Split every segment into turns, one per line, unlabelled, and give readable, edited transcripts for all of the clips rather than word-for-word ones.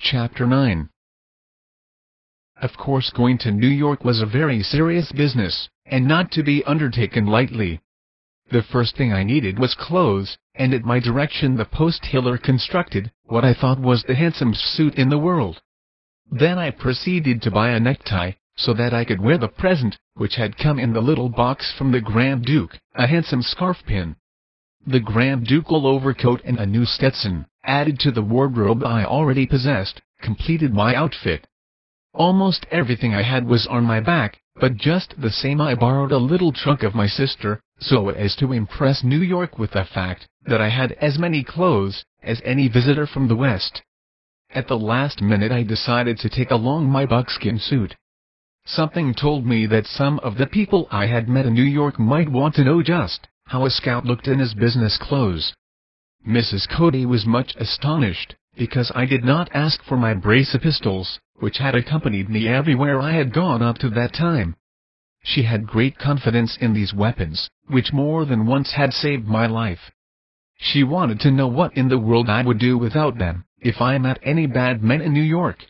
Chapter 9. Of course, going to New York was a very serious business, and not to be undertaken lightly. The first thing I needed was clothes, and at my direction the post tailor constructed what I thought was the handsomest suit in the world. Then I proceeded to buy a necktie, so that I could wear the present, which had come in the little box from the Grand Duke, a handsome scarf pin. The Grand Ducal overcoat and a new Stetson, added to the wardrobe I already possessed, completed my outfit. Almost everything I had was on my back, but just the same I borrowed a little trunk of my sister, so as to impress New York with the fact that I had as many clothes as any visitor from the West. At the last minute I decided to take along my buckskin suit. Something told me that some of the people I had met in New York might want to know just how a scout looked in his business clothes. Mrs. Cody was much astonished, because I did not ask for my brace of pistols, which had accompanied me everywhere I had gone up to that time. She had great confidence in these weapons, which more than once had saved my life. She wanted to know what in the world I would do without them, if I met any bad men in New York.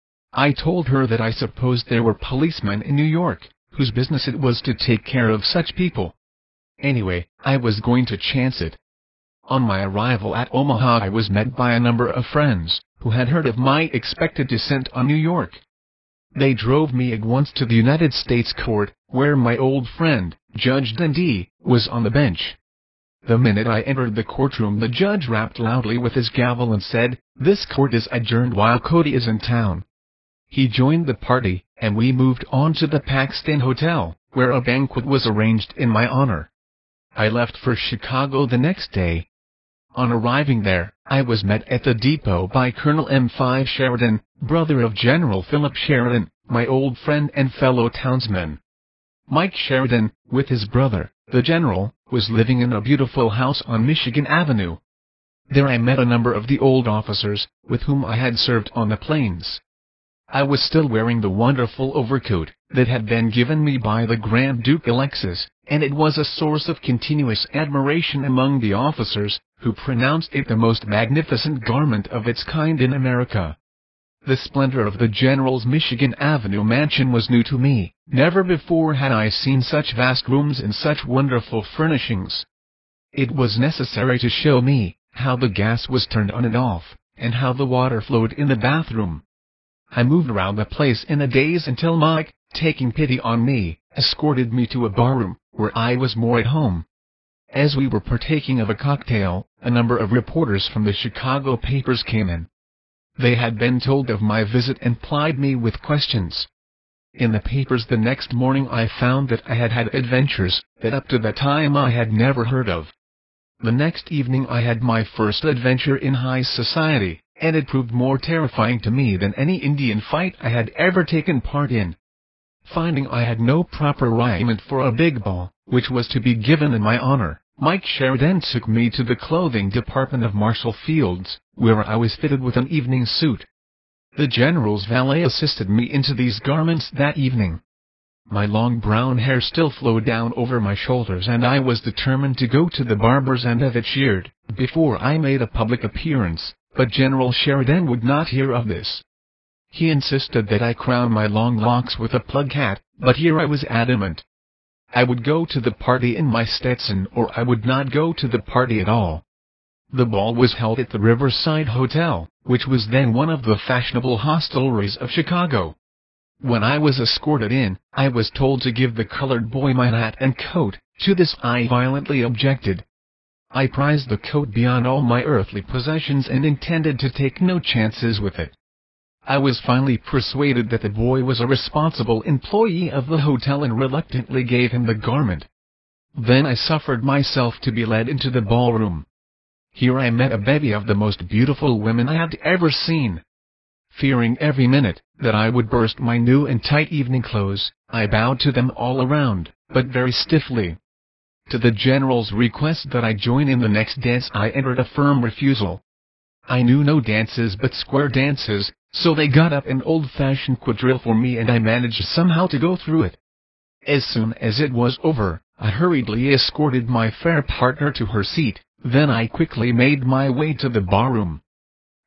I told her that I supposed there were policemen in New York, whose business it was to take care of such people. Anyway, I was going to chance it. On my arrival at Omaha I was met by a number of friends, who had heard of my expected descent on New York. They drove me at once to the United States Court, where my old friend, Judge Dundee, was on the bench. The minute I entered the courtroom the judge rapped loudly with his gavel and said, "This court is adjourned while Cody is in town." He joined the party, and we moved on to the Paxton Hotel, where a banquet was arranged in my honor. I left for Chicago the next day. On arriving there, I was met at the depot by Colonel M5 Sheridan, brother of General Philip Sheridan, my old friend and fellow townsman. Mike Sheridan, with his brother, the general, was living in a beautiful house on Michigan Avenue. There I met a number of the old officers, with whom I had served on the plains. I was still wearing the wonderful overcoat that had been given me by the Grand Duke Alexis, and it was a source of continuous admiration among the officers, who pronounced it the most magnificent garment of its kind in America. The splendor of the general's Michigan Avenue mansion was new to me. Never before had I seen such vast rooms and such wonderful furnishings. It was necessary to show me how the gas was turned on and off, and how the water flowed in the bathroom. I moved around the place in a daze until Mike, taking pity on me, escorted me to a barroom, where I was more at home. As we were partaking of a cocktail, a number of reporters from the Chicago papers came in. They had been told of my visit and plied me with questions. In the papers the next morning I found that I had had adventures that up to that time I had never heard of. The next evening I had my first adventure in high society, and it proved more terrifying to me than any Indian fight I had ever taken part in. Finding I had no proper raiment for a big ball, which was to be given in my honor, Mike Sheridan took me to the clothing department of Marshall Fields, where I was fitted with an evening suit. The general's valet assisted me into these garments that evening. My long brown hair still flowed down over my shoulders, and I was determined to go to the barber's and have it sheared before I made a public appearance, but General Sheridan would not hear of this. He insisted that I crown my long locks with a plug hat, but here I was adamant. I would go to the party in my Stetson, or I would not go to the party at all. The ball was held at the Riverside Hotel, which was then one of the fashionable hostelries of Chicago. When I was escorted in, I was told to give the colored boy my hat and coat. To this I violently objected. I prized the coat beyond all my earthly possessions and intended to take no chances with it. I was finally persuaded that the boy was a responsible employee of the hotel and reluctantly gave him the garment. Then I suffered myself to be led into the ballroom. Here I met a bevy of the most beautiful women I had ever seen. Fearing every minute that I would burst my new and tight evening clothes, I bowed to them all around, but very stiffly. To the general's request that I join in the next dance I entered a firm refusal. I knew no dances but square dances, so they got up an old-fashioned quadrille for me and I managed somehow to go through it. As soon as it was over, I hurriedly escorted my fair partner to her seat, then I quickly made my way to the barroom.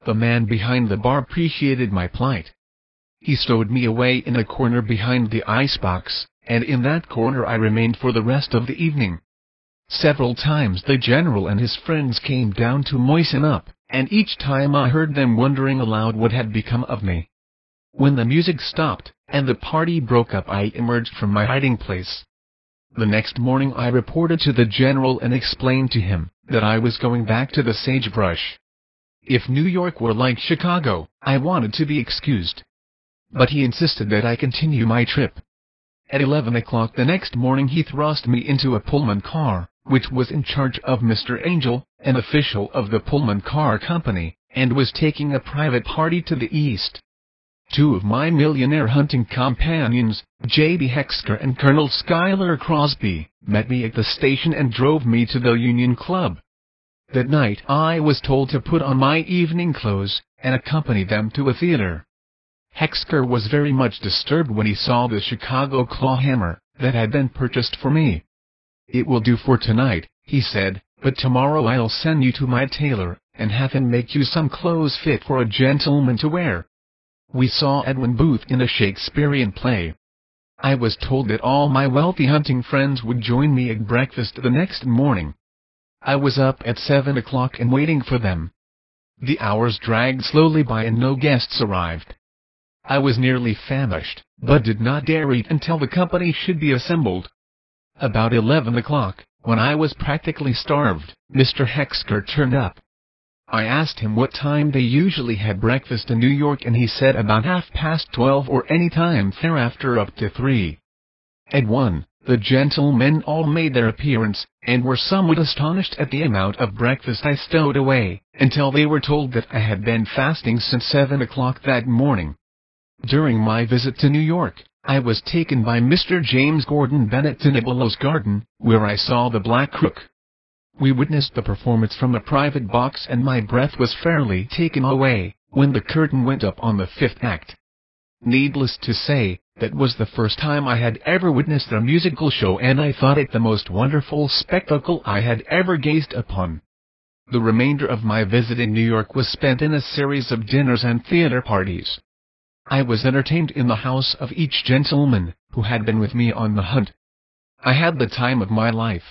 the man behind the bar appreciated my plight. He stowed me away in a corner behind the icebox, and in that corner I remained for the rest of the evening. Several times the general and his friends came down to moisten up, and each time I heard them wondering aloud what had become of me. When the music stopped, and the party broke up, I emerged from my hiding place. The next morning I reported to the general and explained to him that I was going back to the Sagebrush. If New York were like Chicago, I wanted to be excused. But he insisted that I continue my trip. At 11 o'clock the next morning he thrust me into a Pullman car, which was in charge of Mr. Angel, an official of the Pullman Car Company, and was taking a private party to the east. Two of my millionaire hunting companions, J.B. Hexker and Colonel Schuyler Crosby, met me at the station and drove me to the Union Club. That night I was told to put on my evening clothes and accompany them to a theater. Hexker was very much disturbed when he saw the Chicago clawhammer that had been purchased for me. "It will do for tonight," he said, "but tomorrow I'll send you to my tailor, and have him make you some clothes fit for a gentleman to wear." We saw Edwin Booth in a Shakespearean play. I was told that all my wealthy hunting friends would join me at breakfast the next morning. I was up at 7 o'clock and waiting for them. The hours dragged slowly by and no guests arrived. I was nearly famished, but did not dare eat until the company should be assembled. About 11 o'clock, when I was practically starved, Mr. Hexker turned up. I asked him what time they usually had breakfast in New York, and he said about 12:30 or any time thereafter up to 3. At 1, the gentlemen all made their appearance, and were somewhat astonished at the amount of breakfast I stowed away, until they were told that I had been fasting since 7 o'clock that morning. During my visit to New York, I was taken by Mr. James Gordon Bennett to Nibalo's Garden, where I saw the Black Crook. We witnessed the performance from a private box, and my breath was fairly taken away when the curtain went up on the fifth act. Needless to say, that was the first time I had ever witnessed a musical show, and I thought it the most wonderful spectacle I had ever gazed upon. The remainder of my visit in New York was spent in a series of dinners and theater parties. I was entertained in the house of each gentleman who had been with me on the hunt. I had the time of my life.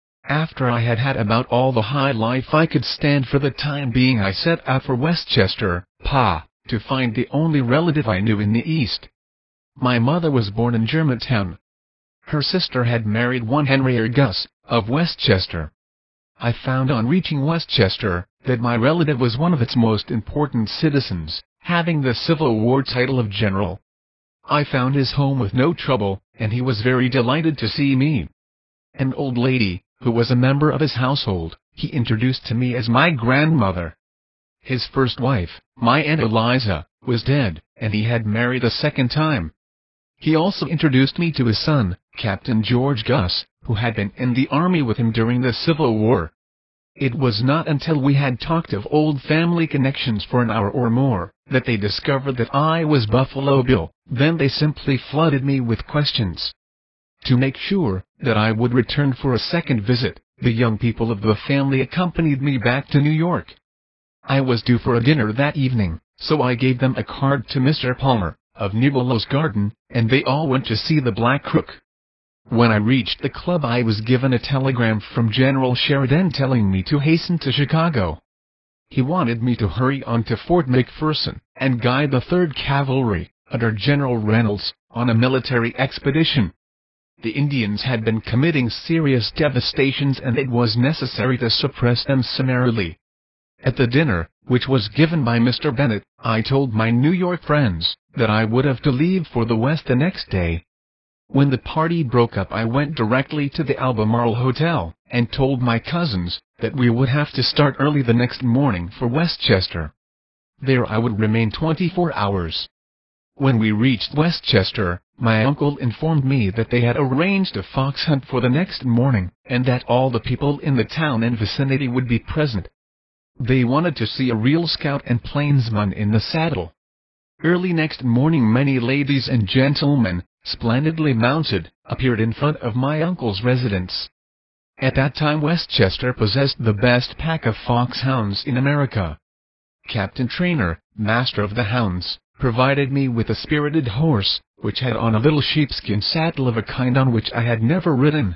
After I had had about all the high life I could stand for the time being, I set out for Westchester, PA, to find the only relative I knew in the East. My mother was born in Germantown. Her sister had married one Henry Gus, of Westchester. I found on reaching Westchester that my relative was one of its most important citizens, having the Civil War title of general. I found his home with no trouble, and he was very delighted to see me. An old lady, who was a member of his household, he introduced to me as my grandmother. His first wife, my Aunt Eliza, was dead, and he had married a second time. He also introduced me to his son, Captain George Gus, who had been in the army with him during the Civil War. It was not until we had talked of old family connections for an hour or more that they discovered that I was Buffalo Bill. Then they simply flooded me with questions. To make sure that I would return for a second visit, the young people of the family accompanied me back to New York. I was due for a dinner that evening, so I gave them a card to Mr. Palmer, of Nibalo's Garden, and they all went to see the Black Crook. When I reached the club, I was given a telegram from General Sheridan telling me to hasten to Chicago. He wanted me to hurry on to Fort McPherson and guide the 3rd Cavalry, under General Reynolds, on a military expedition. The Indians had been committing serious devastations, and it was necessary to suppress them summarily. At the dinner, which was given by Mr. Bennett, I told my New York friends that I would have to leave for the West the next day. When the party broke up, I went directly to the Albemarle Hotel, and told my cousins that we would have to start early the next morning for Westchester. There I would remain 24 hours. When we reached Westchester, my uncle informed me that they had arranged a fox hunt for the next morning, and that all the people in the town and vicinity would be present. They wanted to see a real scout and plainsman in the saddle. Early next morning many ladies and gentlemen, splendidly mounted, appeared in front of my uncle's residence. At that time Westchester possessed the best pack of foxhounds in America. Captain Trainer, master of the hounds, provided me with a spirited horse, which had on a little sheepskin saddle of a kind on which I had never ridden.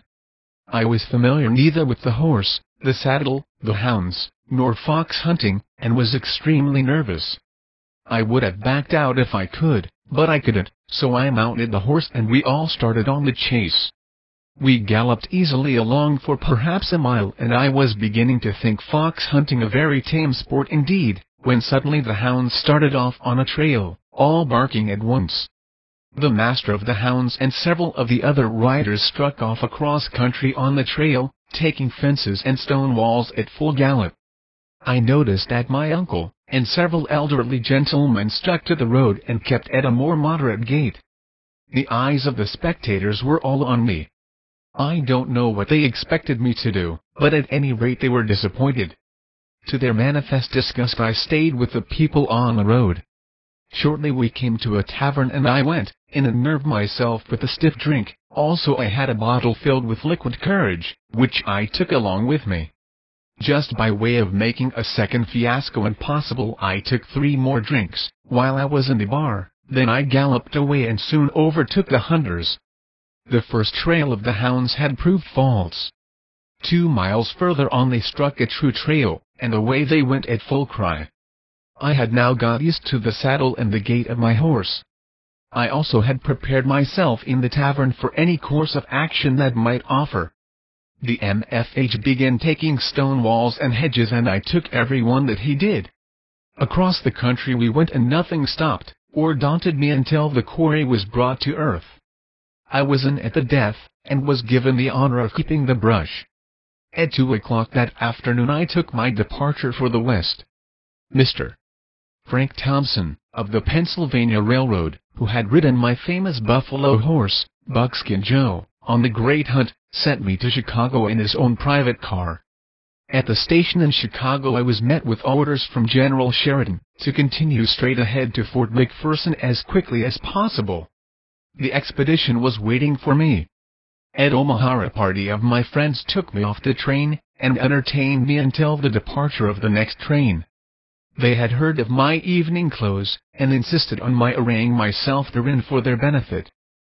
I was familiar neither with the horse, the saddle, the hounds, nor fox hunting, and was extremely nervous. I would have backed out if I could, but I couldn't, so I mounted the horse and we all started on the chase. We galloped easily along for perhaps a mile, and I was beginning to think fox hunting a very tame sport indeed, when suddenly the hounds started off on a trail, all barking at once. The master of the hounds and several of the other riders struck off across country on the trail, taking fences and stone walls at full gallop. I noticed that my uncle and several elderly gentlemen stuck to the road and kept at a more moderate gait. The eyes of the spectators were all on me. I don't know what they expected me to do, but at any rate they were disappointed. To their manifest disgust I stayed with the people on the road. Shortly we came to a tavern and I went in and nerved myself with a stiff drink. Also I had a bottle filled with liquid courage, which I took along with me. Just by way of making a second fiasco impossible, I took 3 more drinks while I was in the bar, then I galloped away and soon overtook the hunters. The first trail of the hounds had proved false. 2 miles further on they struck a true trail, and away they went at full cry. I had now got used to the saddle and the gait of my horse. I also had prepared myself in the tavern for any course of action that might offer. The MFH began taking stone walls and hedges, and I took every one that he did. Across the country we went, and nothing stopped or daunted me until the quarry was brought to earth. I was in at the death, and was given the honor of keeping the brush. At 2 o'clock that afternoon I took my departure for the west. Mr. Frank Thompson, of the Pennsylvania Railroad, who had ridden my famous buffalo horse, Buckskin Joe, on the Great Hunt, sent me to Chicago in his own private car. At the station in Chicago I was met with orders from General Sheridan to continue straight ahead to Fort McPherson as quickly as possible. The expedition was waiting for me. At Omaha a party of my friends took me off the train, and entertained me until the departure of the next train. They had heard of my evening clothes, and insisted on my arraying myself therein for their benefit.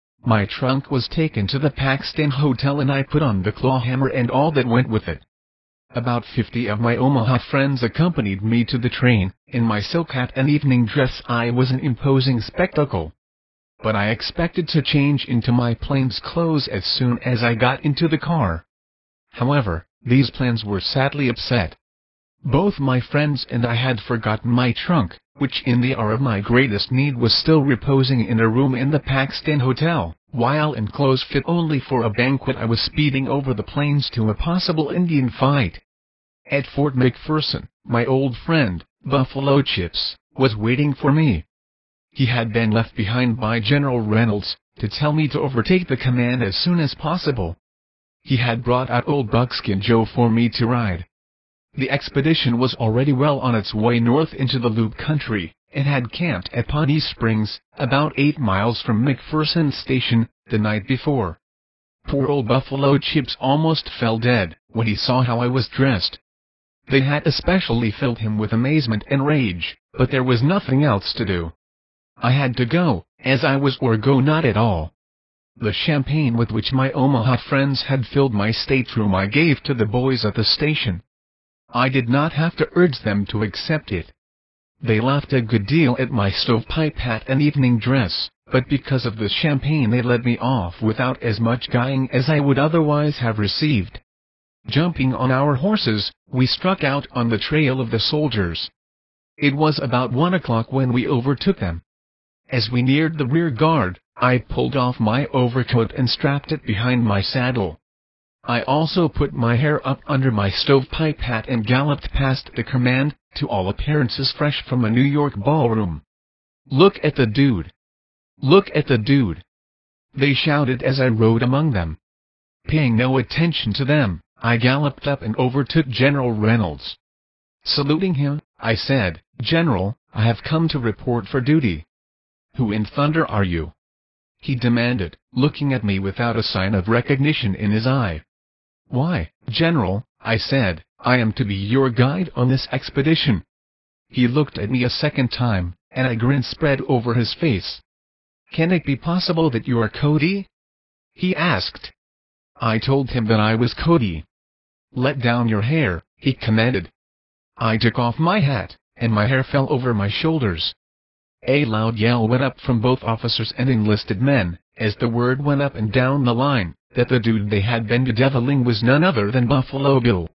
My trunk was taken to the Paxton Hotel and I put on the clawhammer and all that went with it. About 50 of my Omaha friends accompanied me to the train. In my silk hat and evening dress I was an imposing spectacle. But I expected to change into my plains clothes as soon as I got into the car. However, these plans were sadly upset. Both my friends and I had forgotten my trunk, which in the hour of my greatest need was still reposing in a room in the Paxton Hotel, while in clothes fit only for a banquet I was speeding over the plains to a possible Indian fight. At Fort McPherson, my old friend, Buffalo Chips, was waiting for me. He had been left behind by General Reynolds, to tell me to overtake the command as soon as possible. He had brought out old Buckskin Joe for me to ride. The expedition was already well on its way north into the Loup country, and had camped at Pawnee Springs, about 8 miles from McPherson Station, the night before. Poor old Buffalo Chips almost fell dead when he saw how I was dressed. They had especially filled him with amazement and rage, but there was nothing else to do. I had to go, as I was, or go not at all. The champagne with which my Omaha friends had filled my stateroom I gave to the boys at the station. I did not have to urge them to accept it. They laughed a good deal at my stovepipe hat and evening dress, but because of the champagne they let me off without as much guying as I would otherwise have received. Jumping on our horses, we struck out on the trail of the soldiers. It was about 1 o'clock when we overtook them. As we neared the rear guard, I pulled off my overcoat and strapped it behind my saddle. I also put my hair up under my stovepipe hat and galloped past the command, to all appearances fresh from a New York ballroom. "Look at the dude! Look at the dude!" they shouted as I rode among them. Paying no attention to them, I galloped up and overtook General Reynolds. Saluting him, I said, "General, I have come to report for duty." "Who in thunder are you?" he demanded, looking at me without a sign of recognition in his eye. "Why, General," I said, "I am to be your guide on this expedition." He looked at me a second time, and a grin spread over his face. "Can it be possible that you are Cody?" he asked. I told him that I was Cody. "Let down your hair," he commanded. I took off my hat, and my hair fell over my shoulders. A loud yell went up from both officers and enlisted men, as the word went up and down the line, that the dude they had been bedeviling was none other than Buffalo Bill.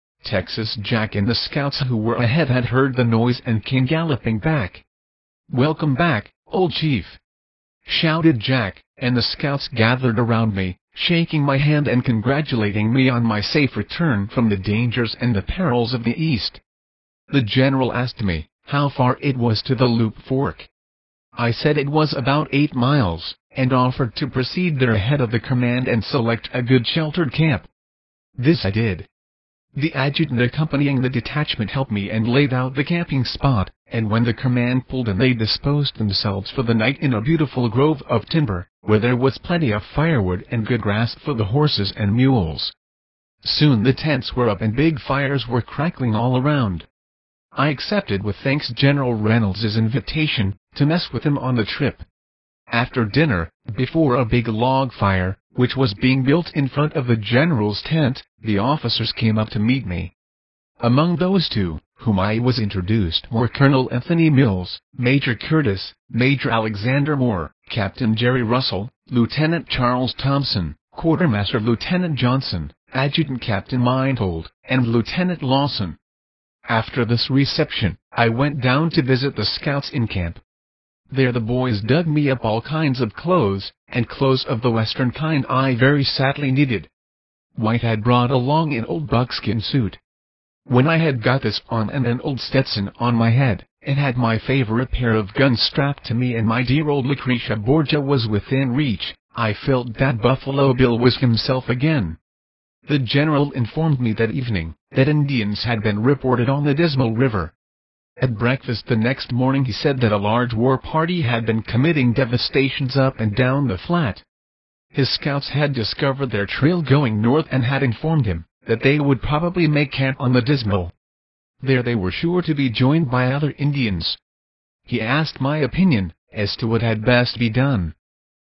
Texas Jack and the scouts who were ahead had heard the noise and came galloping back. "Welcome back, old chief!" shouted Jack, and the scouts gathered around me, shaking my hand and congratulating me on my safe return from the dangers and the perils of the East. The general asked me how far it was to the Loup Fork. I said it was about 8 miles, and offered to proceed there ahead of the command and select a good sheltered camp. This I did. The adjutant accompanying the detachment helped me and laid out the camping spot, and when the command pulled in they disposed themselves for the night in a beautiful grove of timber, where there was plenty of firewood and good grass for the horses and mules. Soon the tents were up and big fires were crackling all around. I accepted with thanks General Reynolds's invitation to mess with him on the trip. After dinner, before a big log fire, which was being built in front of the general's tent, the officers came up to meet me. Among those two, whom I was introduced, were Colonel Anthony Mills, Major Curtis, Major Alexander Moore, Captain Jerry Russell, Lieutenant Charles Thompson, Quartermaster Lieutenant Johnson, Adjutant Captain Meinhold, and Lieutenant Lawson. After this reception, I went down to visit the scouts in camp. There the boys dug me up all kinds of clothes, and clothes of the western kind I very sadly needed. White had brought along an old buckskin suit. When I had got this on and an old Stetson on my head, and had my favorite pair of guns strapped to me and my dear old Lucretia Borgia was within reach, I felt that Buffalo Bill was himself again. The general informed me that evening that Indians had been reported on the Dismal River. At breakfast the next morning he said that a large war party had been committing devastations up and down the flat. His scouts had discovered their trail going north and had informed him that they would probably make camp on the Dismal. There they were sure to be joined by other Indians. He asked my opinion as to what had best be done.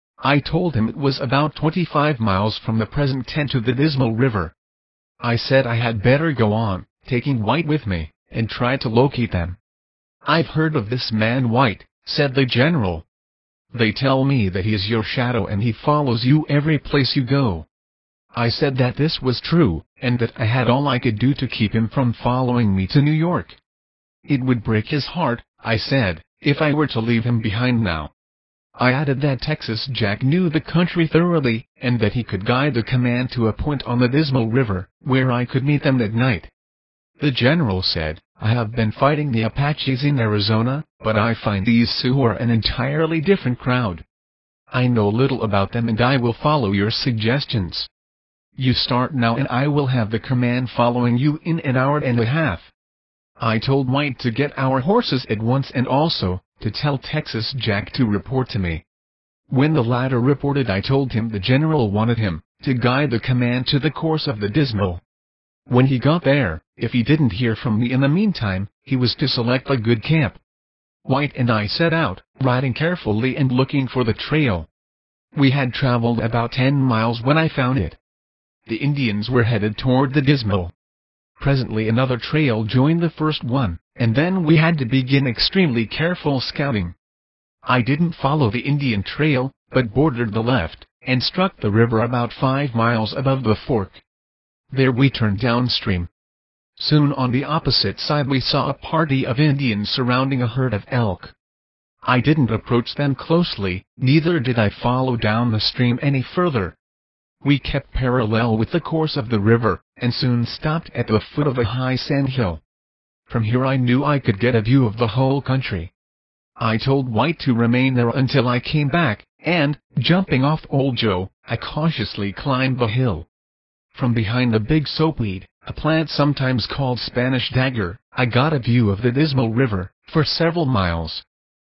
I told him it was about 25 miles from the present tent to the Dismal River. I said I had better go on, taking White with me, and try to locate them. "I've heard of this man White," said the general. "They tell me that he is your shadow and he follows you every place you go." I said that this was true, and that I had all I could do to keep him from following me to New York. It would break his heart, I said, if I were to leave him behind now. I added that Texas Jack knew the country thoroughly, and that he could guide the command to a point on the Dismal River, where I could meet them at night. The general said, "I have been fighting the Apaches in Arizona, but I find these Sioux are an entirely different crowd. I know little about them and I will follow your suggestions. You start now and I will have the command following you in an hour and a half." I told White to get our horses at once and also to tell Texas Jack to report to me. When the latter reported I told him the general wanted him to guide the command to the course of the Dismal. When he got there, if he didn't hear from me in the meantime, he was to select a good camp. White and I set out, riding carefully and looking for the trail. We had traveled about 10 miles when I found it. The Indians were headed toward the Dismal. Presently another trail joined the first one, and then we had to begin extremely careful scouting. I didn't follow the Indian trail, but bordered the left, and struck the river about 5 miles above the fork. There we turned downstream. Soon on the opposite side we saw a party of Indians surrounding a herd of elk. I didn't approach them closely, neither did I follow down the stream any further. We kept parallel with the course of the river, and soon stopped at the foot of a high sandhill. From here I knew I could get a view of the whole country. I told White to remain there until I came back, and, jumping off Old Joe, I cautiously climbed the hill. From behind the big soapweed, a plant sometimes called Spanish dagger, I got a view of the Dismal River for several miles.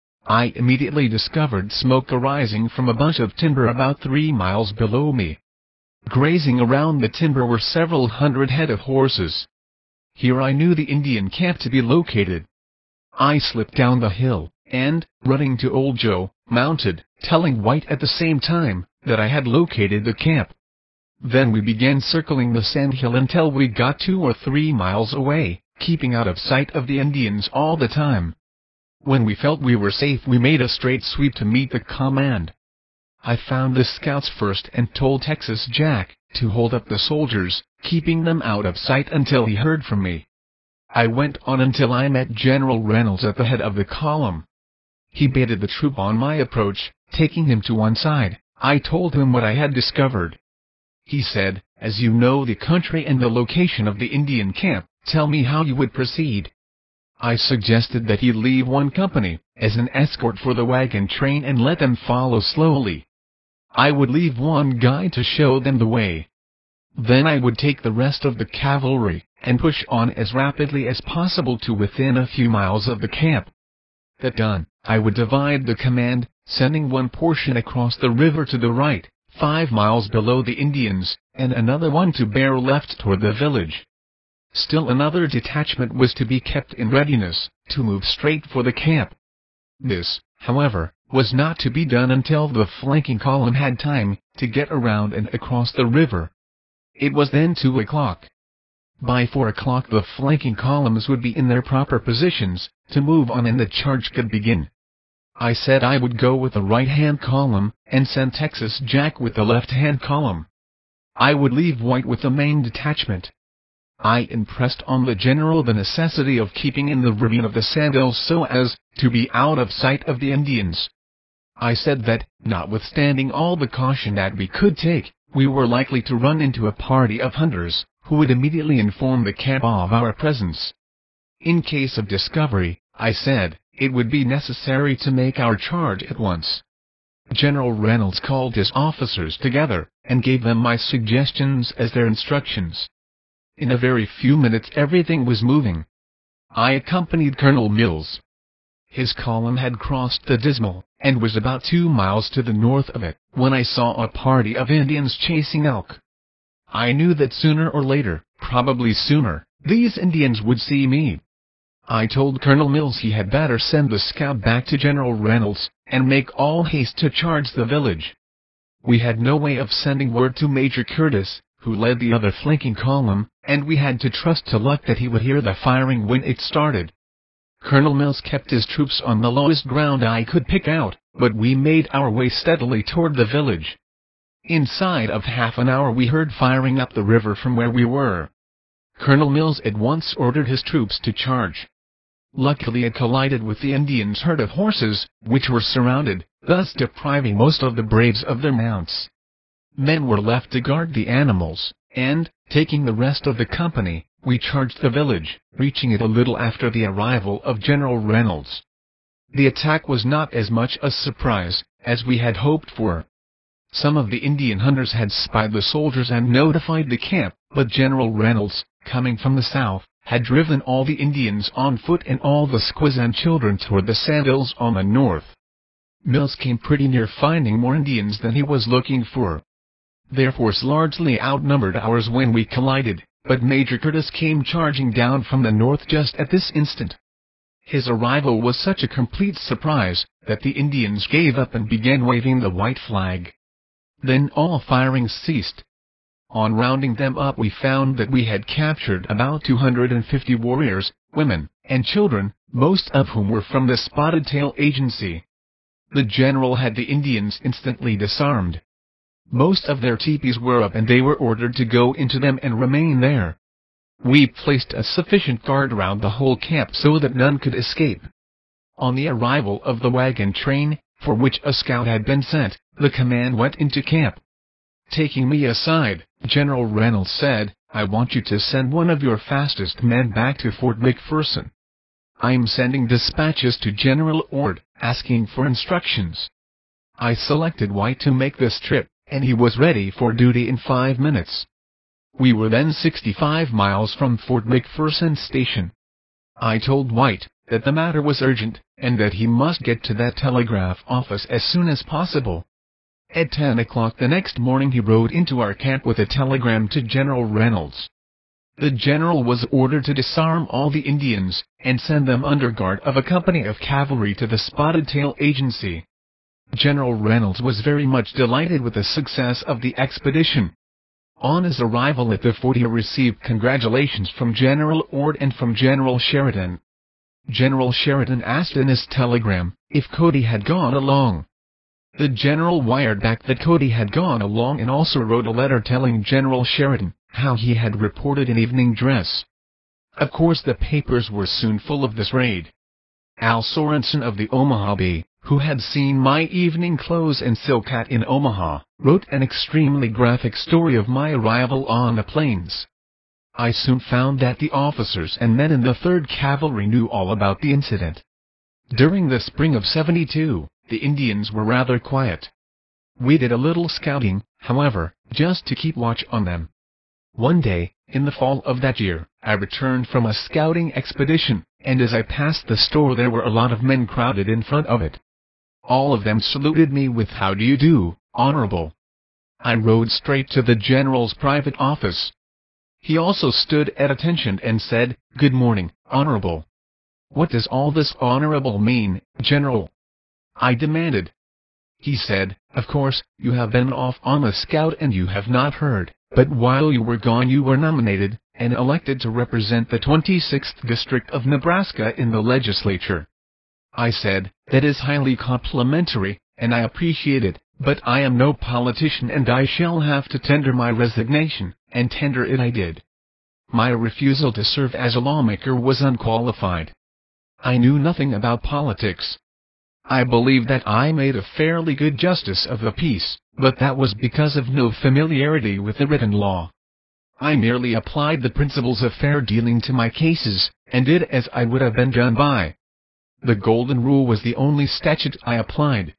I immediately discovered smoke arising from a bunch of timber about 3 miles below me. Grazing around the timber were several hundred head of horses. Here I knew the Indian camp to be located. I slipped down the hill, and, running to Old Joe, mounted, telling White at the same time that I had located the camp. Then we began circling the sandhill until we got 2 or 3 miles away, keeping out of sight of the Indians all the time. When we felt we were safe, we made a straight sweep to meet the command. I found the scouts first and told Texas Jack to hold up the soldiers, keeping them out of sight until he heard from me. I went on until I met General Reynolds at the head of the column. He baited the troop on my approach, taking him to one side. I told him what I had discovered. He said, "As you know the country and the location of the Indian camp, tell me how you would proceed." I suggested that he leave one company as an escort for the wagon train and let them follow slowly. I would leave one guide to show them the way. Then I would take the rest of the cavalry and push on as rapidly as possible to within a few miles of the camp. That done, I would divide the command, sending one portion across the river to the right, 5 miles below the Indians, and another one to bear left toward the village. Still another detachment was to be kept in readiness, to move straight for the camp. This, however, was not to be done until the flanking column had time to get around and across the river. It was then 2 o'clock. By 4 o'clock the flanking columns would be in their proper positions, to move on and the charge could begin. I said I would go with the right-hand column, and send Texas Jack with the left-hand column. I would leave White with the main detachment. I impressed on the general the necessity of keeping in the ravine of the Sandhills so as to be out of sight of the Indians. I said that, notwithstanding all the caution that we could take, we were likely to run into a party of hunters, who would immediately inform the camp of our presence. In case of discovery, I said, it would be necessary to make our charge at once. General Reynolds called his officers together, and gave them my suggestions as their instructions. In a very few minutes everything was moving. I accompanied Colonel Mills. His column had crossed the Dismal, and was about 2 miles to the north of it, when I saw a party of Indians chasing elk. I knew that sooner or later, probably sooner, these Indians would see me. I told Colonel Mills he had better send the scout back to General Reynolds, and make all haste to charge the village. We had no way of sending word to Major Curtis, who led the other flanking column, and we had to trust to luck that he would hear the firing when it started. Colonel Mills kept his troops on the lowest ground I could pick out, but we made our way steadily toward the village. Inside of half an hour we heard firing up the river from where we were. Colonel Mills at once ordered his troops to charge. Luckily it collided with the Indians' herd of horses, which were surrounded, thus depriving most of the braves of their mounts. Men were left to guard the animals, and, taking the rest of the company, we charged the village, reaching it a little after the arrival of General Reynolds. The attack was not as much a surprise as we had hoped for. Some of the Indian hunters had spied the soldiers and notified the camp, but General Reynolds, coming from the south, had driven all the Indians on foot and all the squaws and children toward the Sandhills on the north. Mills came pretty near finding more Indians than he was looking for. Their force largely outnumbered ours when we collided, but Major Curtis came charging down from the north just at this instant. His arrival was such a complete surprise that the Indians gave up and began waving the white flag. Then all firing ceased. On rounding them up we found that we had captured about 250 warriors, women, and children, most of whom were from the Spotted Tail Agency. The general had the Indians instantly disarmed. Most of their teepees were up and they were ordered to go into them and remain there. We placed a sufficient guard around the whole camp so that none could escape. On the arrival of the wagon train, for which a scout had been sent, the command went into camp. Taking me aside, General Reynolds said, "I want you to send one of your fastest men back to Fort McPherson. I'm sending dispatches to General Ord, asking for instructions." I selected White to make this trip, and he was ready for duty in 5 minutes. We were then 65 miles from Fort McPherson Station. I told White that the matter was urgent, and that he must get to that telegraph office as soon as possible. At 10 o'clock the next morning he rode into our camp with a telegram to General Reynolds. the general was ordered to disarm all the Indians, and send them under guard of a company of cavalry to the Spotted Tail Agency. General Reynolds was very much delighted with the success of the expedition. On his arrival at the fort he received congratulations from General Ord and from General Sheridan. General Sheridan asked in his telegram if Cody had gone along. The general wired back that Cody had gone along and also wrote a letter telling General Sheridan how he had reported in evening dress. Of course the papers were soon full of this raid. Al Sorensen of the Omaha Bee, who had seen my evening clothes and silk hat in Omaha, wrote an extremely graphic story of my arrival on the plains. I soon found that the officers and men in the 3rd Cavalry knew all about the incident. During the spring of '72, the Indians were rather quiet. We did a little scouting, however, just to keep watch on them. One day, in the fall of that year, I returned from a scouting expedition, and as I passed the store there were a lot of men crowded in front of it. All of them saluted me with "How do you do, Honorable?" I rode straight to the general's private office. He also stood at attention and said, "Good morning, Honorable." "What does all this honorable mean, General?" I demanded. He said, "Of course, you have been off on a scout and you have not heard, but while you were gone you were nominated and elected to represent the 26th District of Nebraska in the legislature." I said, "That is highly complimentary, and I appreciate it, but I am no politician and I shall have to tender my resignation," and tender it I did. My refusal to serve as a lawmaker was unqualified. I knew nothing about politics. I believe that I made a fairly good justice of the peace, but that was because of no familiarity with the written law. I merely applied the principles of fair dealing to my cases, and did as I would have been done by. The Golden Rule was the only statute I applied.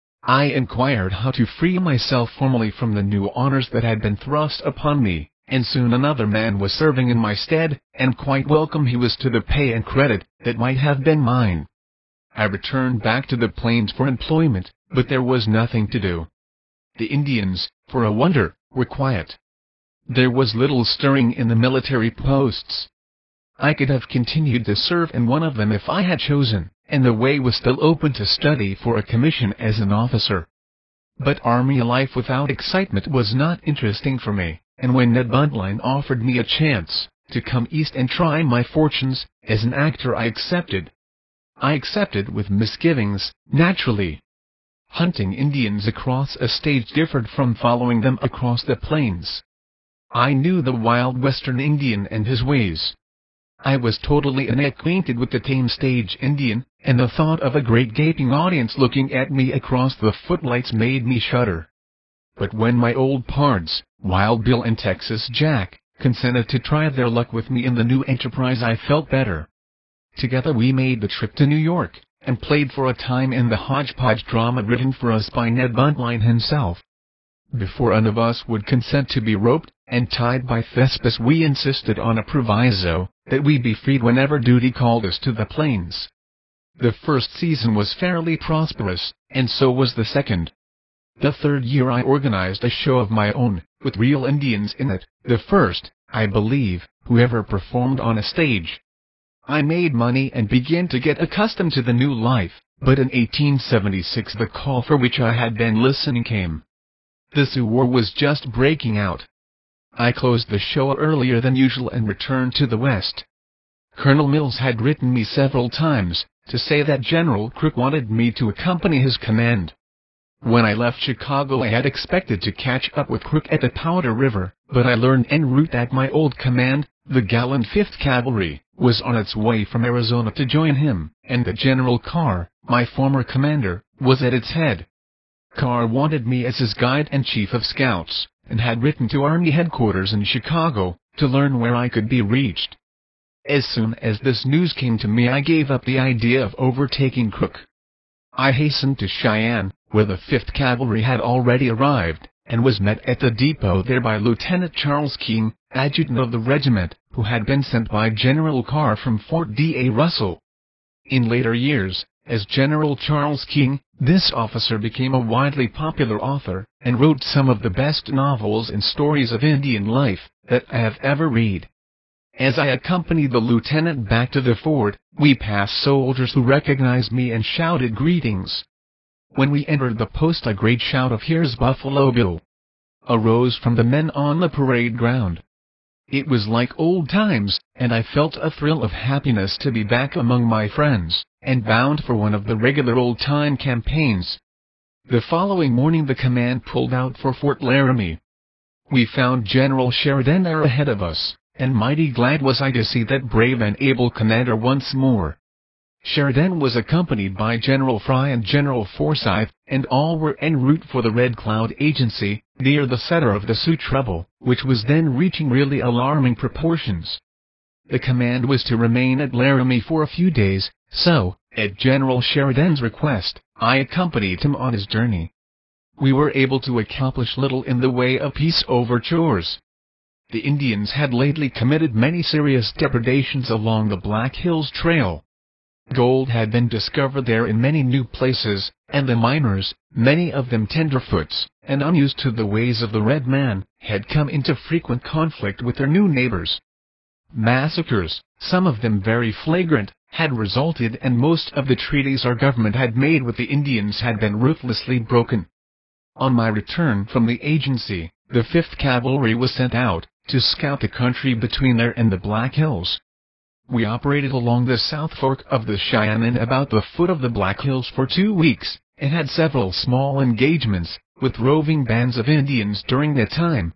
I inquired how to free myself formally from the new honors that had been thrust upon me, and soon another man was serving in my stead, and quite welcome he was to the pay and credit that might have been mine. I returned back to the plains for employment, but there was nothing to do. The Indians, for a wonder, were quiet. There was little stirring in the military posts. I could have continued to serve in one of them if I had chosen, and the way was still open to study for a commission as an officer. But army life without excitement was not interesting for me, and when Ned Buntline offered me a chance to come east and try my fortunes as an actor I accepted. I accepted with misgivings, naturally. Hunting Indians across a stage differed from following them across the plains. I knew the wild western Indian and his ways. I was totally unacquainted with the tame stage Indian, and the thought of a great gaping audience looking at me across the footlights made me shudder. But when my old pards, Wild Bill and Texas Jack, consented to try their luck with me in the new enterprise I felt better. Together we made the trip to New York, and played for a time in the hodgepodge drama written for us by Ned Buntline himself. Before any of us would consent to be roped and tied by Thespis we insisted on a proviso that we be freed whenever duty called us to the plains. The first season was fairly prosperous, and so was the second. The third year I organized a show of my own, with real Indians in it, the first, I believe, who ever performed on a stage. I made money and began to get accustomed to the new life, but in 1876 the call for which I had been listening came. The Sioux War was just breaking out. I closed the show earlier than usual and returned to the West. Colonel Mills had written me several times to say that General Crook wanted me to accompany his command. When I left Chicago I had expected to catch up with Crook at the Powder River, but I learned en route that my old command, the gallant 5th Cavalry, was on its way from Arizona to join him, and that General Carr, my former commander, was at its head. Carr wanted me as his guide and chief of scouts, and had written to Army headquarters in Chicago to learn where I could be reached. As soon as this news came to me I gave up the idea of overtaking Crook. I hastened to Cheyenne, where the 5th Cavalry had already arrived, and was met at the depot there by Lieutenant Charles King, adjutant of the regiment, who had been sent by General Carr from Fort D. A. Russell. In later years, as General Charles King, this officer became a widely popular author, and wrote some of the best novels and stories of Indian life that I have ever read. As I accompanied the lieutenant back to the fort, we passed soldiers who recognized me and shouted greetings. When we entered the post, a great shout of "Here's Buffalo Bill!" arose from the men on the parade ground. It was like old times, and I felt a thrill of happiness to be back among my friends, and bound for one of the regular old-time campaigns. The following morning the command pulled out for Fort Laramie. We found General Sheridan there ahead of us, and mighty glad was I to see that brave and able commander once more. Sheridan was accompanied by General Fry and General Forsyth, and all were en route for the Red Cloud Agency, near the center of the Sioux trouble, which was then reaching really alarming proportions. The command was to remain at Laramie for a few days, so, at General Sheridan's request, I accompanied him on his journey. We were able to accomplish little in the way of peace overtures. The Indians had lately committed many serious depredations along the Black Hills Trail. Gold had been discovered there in many new places, and the miners, many of them tenderfoots, and unused to the ways of the red man, had come into frequent conflict with their new neighbors. Massacres, some of them very flagrant, had resulted, and most of the treaties our government had made with the Indians had been ruthlessly broken. On my return from the agency, the 5th Cavalry was sent out to scout the country between there and the Black Hills. We operated along the South Fork of the Cheyenne and about the foot of the Black Hills for 2 weeks, and had several small engagements with roving bands of Indians during that time.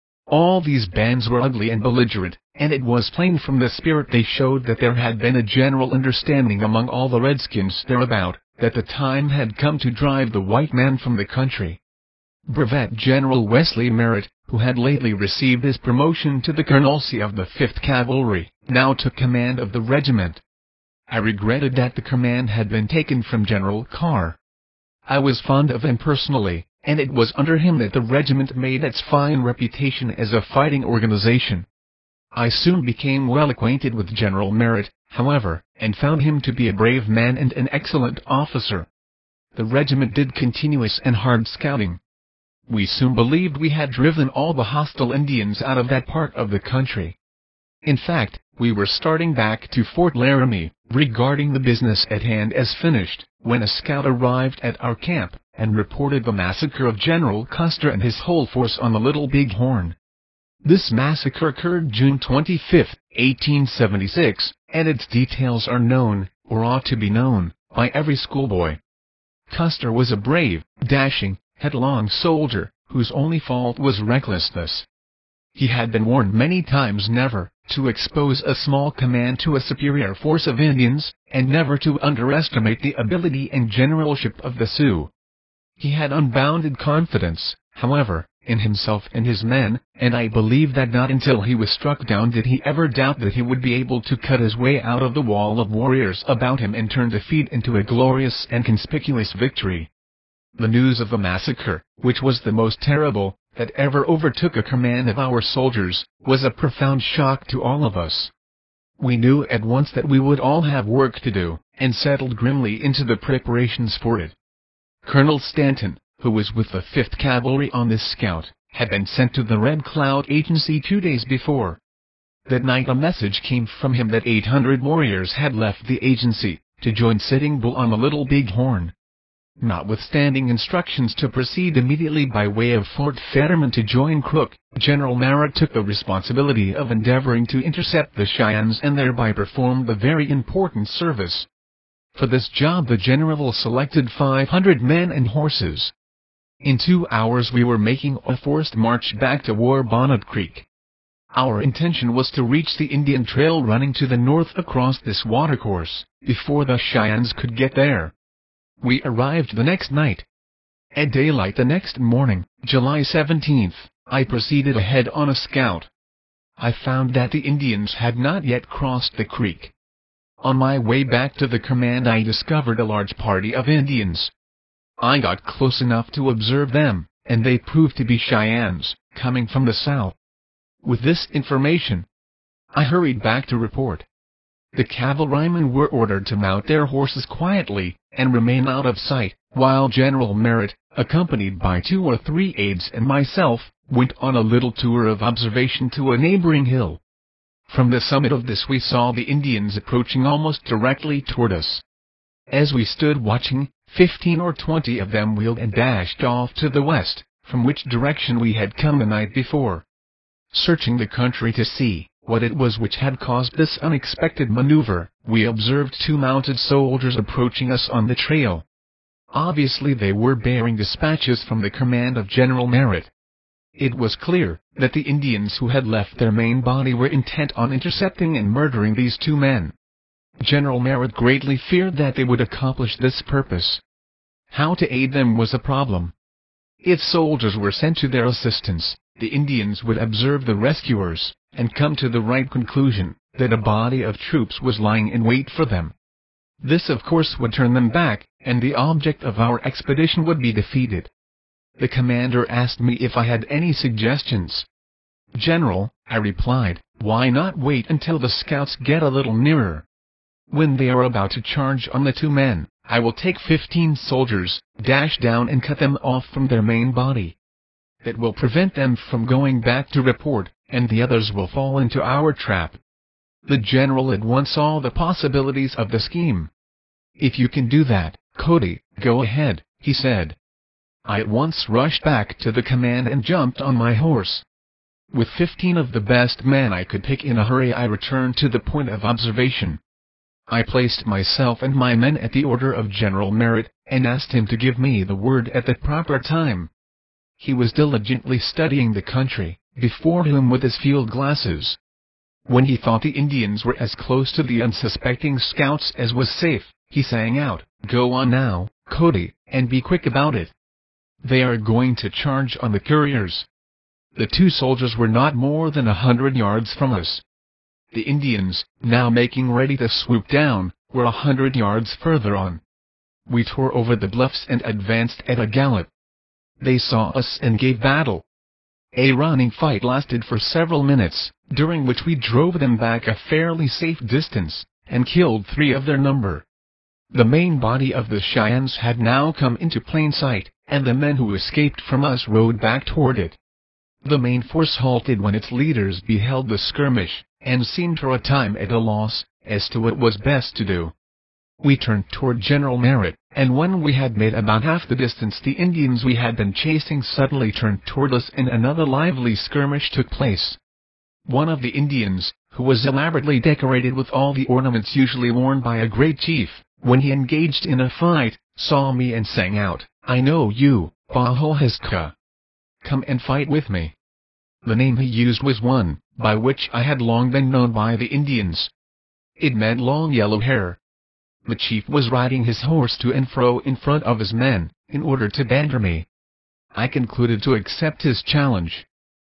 All these bands were ugly and belligerent, and it was plain from the spirit they showed that there had been a general understanding among all the redskins thereabout, that the time had come to drive the white man from the country. Brevet General Wesley Merritt, who had lately received his promotion to the colonelcy of the 5th Cavalry, now took command of the regiment. I regretted that the command had been taken from General Carr. I was fond of him personally, and it was under him that the regiment made its fine reputation as a fighting organization. I soon became well acquainted with General Merritt, however, and found him to be a brave man and an excellent officer. The regiment did continuous and hard scouting. We soon believed we had driven all the hostile Indians out of that part of the country. In fact, we were starting back to Fort Laramie, regarding the business at hand as finished, when a scout arrived at our camp, and reported the massacre of General Custer and his whole force on the Little Big Horn. This massacre occurred June 25, 1876, and its details are known, or ought to be known, by every schoolboy. Custer was a brave, dashing, headlong soldier, whose only fault was recklessness. He had been warned many times never to expose a small command to a superior force of Indians, and never to underestimate the ability and generalship of the Sioux. He had unbounded confidence, however, in himself and his men, and I believe that not until he was struck down did he ever doubt that he would be able to cut his way out of the wall of warriors about him and turn defeat into a glorious and conspicuous victory. The news of the massacre, which was the most terrible that ever overtook a command of our soldiers, was a profound shock to all of us. We knew at once that we would all have work to do, and settled grimly into the preparations for it. Colonel Stanton, who was with the 5th Cavalry on this scout, had been sent to the Red Cloud Agency 2 days before. That night a message came from him that 800 warriors had left the agency to join Sitting Bull on the Little Big Horn. Notwithstanding instructions to proceed immediately by way of Fort Fetterman to join Crook, General Merritt took the responsibility of endeavoring to intercept the Cheyennes and thereby perform the very important service. For this job the general selected 500 men and horses. In 2 hours we were making a forced march back to War Bonnet Creek. Our intention was to reach the Indian Trail running to the north across this watercourse, before the Cheyennes could get there. We arrived the next night. At daylight the next morning, July 17th, I proceeded ahead on a scout. I found that the Indians had not yet crossed the creek. On my way back to the command I discovered a large party of Indians. I got close enough to observe them, and they proved to be Cheyennes, coming from the south. With this information, I hurried back to report. The cavalrymen were ordered to mount their horses quietly, and remain out of sight, while General Merritt, accompanied by 2 or 3 aides and myself, went on a little tour of observation to a neighboring hill. From the summit of this we saw the Indians approaching almost directly toward us. As we stood watching, 15 or 20 of them wheeled and dashed off to the west, from which direction we had come the night before. Searching the country to see what it was which had caused this unexpected maneuver, we observed 2 mounted soldiers approaching us on the trail. Obviously they were bearing dispatches from the command of General Merritt. It was clear that the Indians who had left their main body were intent on intercepting and murdering these 2 men. General Merritt greatly feared that they would accomplish this purpose. How to aid them was a problem. If soldiers were sent to their assistance, the Indians would observe the rescuers, and come to the right conclusion, that a body of troops was lying in wait for them. This of course would turn them back, and the object of our expedition would be defeated. The commander asked me if I had any suggestions. "General," I replied, "why not wait until the scouts get a little nearer? When they are about to charge on the 2 men, I will take 15 soldiers, dash down and cut them off from their main body. That will prevent them from going back to report, and the others will fall into our trap." The general at once saw the possibilities of the scheme. "If you can do that, Cody, go ahead," he said. I at once rushed back to the command and jumped on my horse. With 15 of the best men I could pick in a hurry I returned to the point of observation. I placed myself and my men at the order of General Merritt, and asked him to give me the word at the proper time. He was diligently studying the country before him with his field glasses. When he thought the Indians were as close to the unsuspecting scouts as was safe, he sang out, "Go on now, Cody, and be quick about it. They are going to charge on the couriers." The 2 soldiers were not more than 100 yards from us. The Indians, now making ready to swoop down, were 100 yards further on. We tore over the bluffs and advanced at a gallop. They saw us and gave battle. A running fight lasted for several minutes, during which we drove them back a fairly safe distance, and killed 3 of their number. The main body of the Cheyennes had now come into plain sight, and the men who escaped from us rode back toward it. The main force halted when its leaders beheld the skirmish, and seemed for a time at a loss as to what was best to do. We turned toward General Merritt, and when we had made about half the distance the Indians we had been chasing suddenly turned toward us and another lively skirmish took place. One of the Indians, who was elaborately decorated with all the ornaments usually worn by a great chief, when he engaged in a fight, saw me and sang out, "I know you, Powahaská. Come and fight with me." The name he used was one by which I had long been known by the Indians. It meant long yellow hair. The chief was riding his horse to and fro in front of his men, in order to banter me. I concluded to accept his challenge.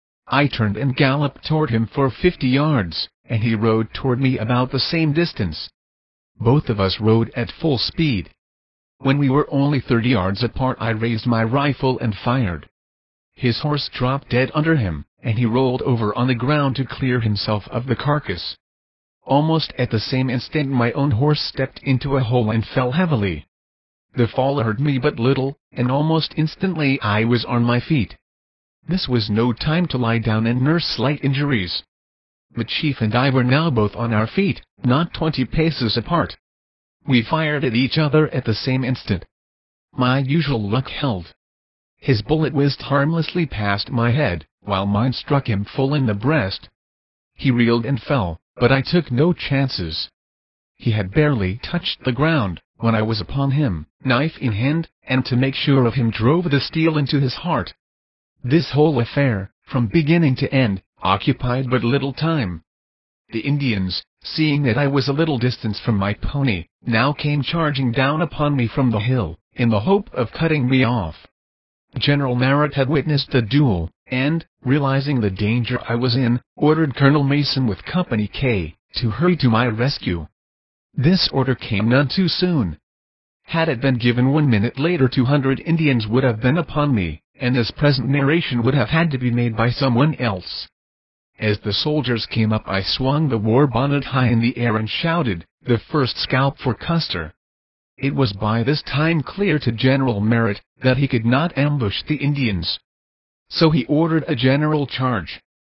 I turned and galloped toward him for 50 yards, and he rode toward me about the same distance. Both of us rode at full speed. When we were only 30 yards apart I raised my rifle and fired. His horse dropped dead under him, and he rolled over on the ground to clear himself of the carcass. Almost at the same instant my own horse stepped into a hole and fell heavily. The fall hurt me but little, and almost instantly I was on my feet. This was no time to lie down and nurse slight injuries. The chief and I were now both on our feet, not 20 paces apart. We fired at each other at the same instant. My usual luck held. His bullet whizzed harmlessly past my head, while mine struck him full in the breast. He reeled and fell, but I took no chances. He had barely touched the ground, when I was upon him, knife in hand, and to make sure of him drove the steel into his heart. This whole affair, from beginning to end, occupied but little time. The Indians, seeing that I was a little distance from my pony, now came charging down upon me from the hill, in the hope of cutting me off. General Merritt had witnessed the duel, and, realizing the danger I was in, ordered Colonel Mason with Company K to hurry to my rescue. This order came none too soon. Had it been given 1 minute later 200 Indians would have been upon me, and this present narration would have had to be made by someone else. As the soldiers came up I swung the war bonnet high in the air and shouted, "The first scalp for Custer!" It was by this time clear to General Merritt that he could not ambush the Indians. So he ordered a general charge.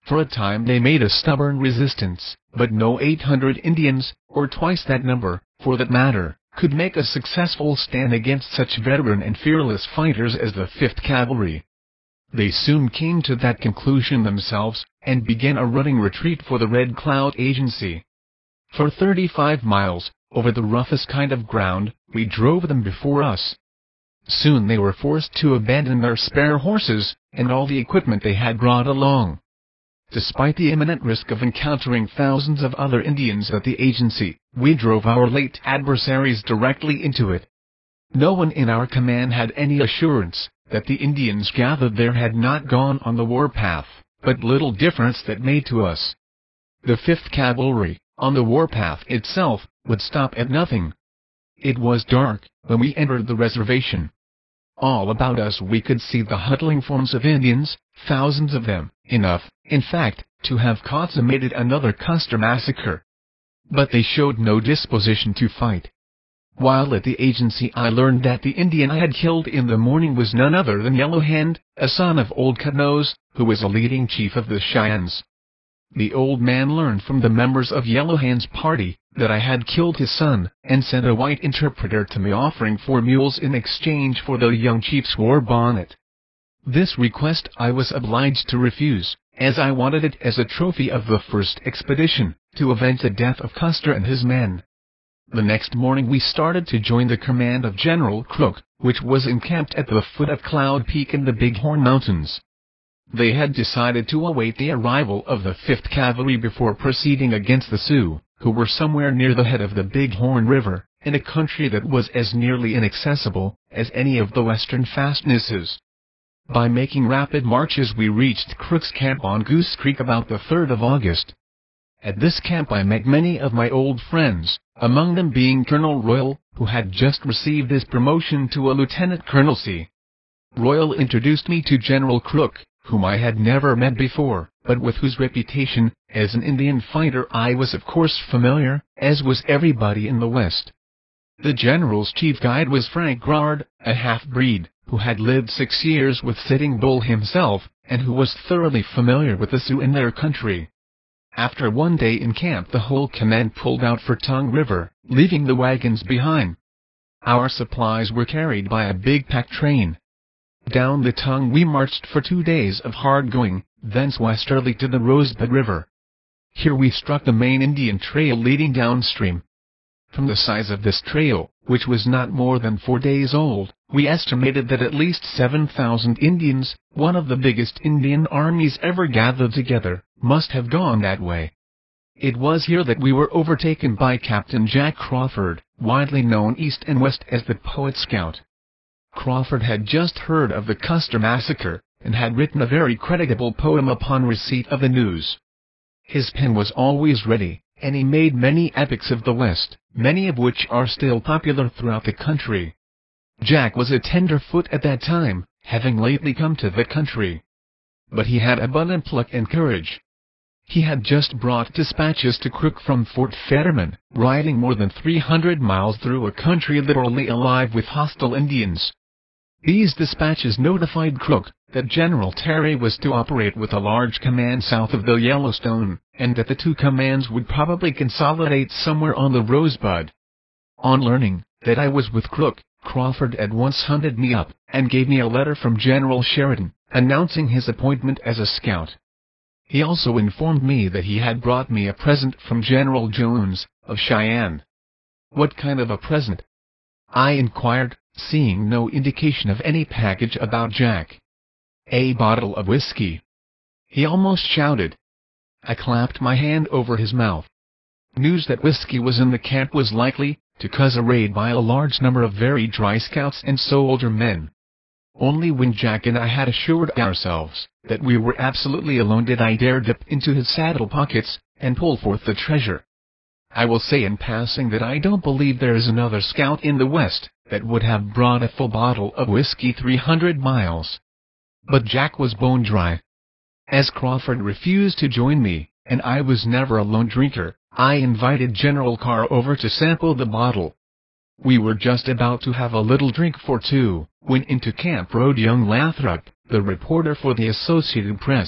For a time they made a stubborn resistance, but no 800 Indians, or twice that number, for that matter, could make a successful stand against such veteran and fearless fighters as the 5th Cavalry. They soon came to that conclusion themselves, and began a running retreat for the Red Cloud Agency. For 35 miles, over the roughest kind of ground, we drove them before us. Soon they were forced to abandon their spare horses, and all the equipment they had brought along. Despite the imminent risk of encountering thousands of other Indians at the agency, we drove our late adversaries directly into it. No one in our command had any assurance that the Indians gathered there had not gone on the warpath, but little difference that made to us. The 5th Cavalry, on the warpath itself, would stop at nothing. It was dark when we entered the reservation. All about us we could see the huddling forms of Indians, thousands of them, enough, in fact, to have consummated another Custer massacre. But they showed no disposition to fight. While at the agency I learned that the Indian I had killed in the morning was none other than Yellow Hand, a son of Old Cut Nose, who was a leading chief of the Cheyennes. The old man learned from the members of Yellow Hand's party that I had killed his son, and sent a white interpreter to me offering 4 mules in exchange for the young chief's war bonnet. This request I was obliged to refuse, as I wanted it as a trophy of the first expedition, to avenge the death of Custer and his men. The next morning we started to join the command of General Crook, which was encamped at the foot of Cloud Peak in the Bighorn Mountains. They had decided to await the arrival of the 5th Cavalry before proceeding against the Sioux, who were somewhere near the head of the Bighorn River, in a country that was as nearly inaccessible as any of the western fastnesses. By making rapid marches we reached Crook's camp on Goose Creek about the 3rd of August. At this camp I met many of my old friends, among them being Colonel Royal, who had just received his promotion to a lieutenant colonelcy. Royal introduced me to General Crook, whom I had never met before, but with whose reputation as an Indian fighter I was of course familiar, as was everybody in the West. The general's chief guide was Frank Grard, a half-breed, who had lived 6 years with Sitting Bull himself, and who was thoroughly familiar with the Sioux in their country. After one day in camp the whole command pulled out for Tongue River, leaving the wagons behind. Our supplies were carried by a big pack train. Down the Tongue we marched for 2 days of hard going, thence westerly to the Rosebud River. Here we struck the main Indian trail leading downstream. From the size of this trail, which was not more than 4 days old, we estimated that at least 7,000 Indians, one of the biggest Indian armies ever gathered together, must have gone that way. It was here that we were overtaken by Captain Jack Crawford, widely known east and west as the Poet Scout. Crawford had just heard of the Custer massacre, and had written a very creditable poem upon receipt of the news. His pen was always ready, and he made many epics of the West, many of which are still popular throughout the country. Jack was a tenderfoot at that time, having lately come to the country. But he had abundant pluck and courage. He had just brought dispatches to Crook from Fort Fetterman, riding more than 300 miles through a country literally alive with hostile Indians. These dispatches notified Crook that General Terry was to operate with a large command south of the Yellowstone, and that the 2 commands would probably consolidate somewhere on the Rosebud. On learning that I was with Crook, Crawford at once hunted me up, and gave me a letter from General Sheridan, announcing his appointment as a scout. He also informed me that he had brought me a present from General Jones, of Cheyenne. What kind of a present? I inquired, seeing no indication of any package about Jack. A bottle of whiskey. He almost shouted. I clapped my hand over his mouth. News that whiskey was in the camp was likely to cause a raid by a large number of very dry scouts and soldier men. Only when Jack and I had assured ourselves that we were absolutely alone did I dare dip into his saddle pockets and pull forth the treasure. I will say in passing that I don't believe there is another scout in the West that would have brought a full bottle of whiskey 300 miles. But Jack was bone dry. As Crawford refused to join me, and I was never a lone drinker, I invited General Carr over to sample the bottle. We were just about to have a little drink for 2, when into camp rode young Lathrop, the reporter for the Associated Press,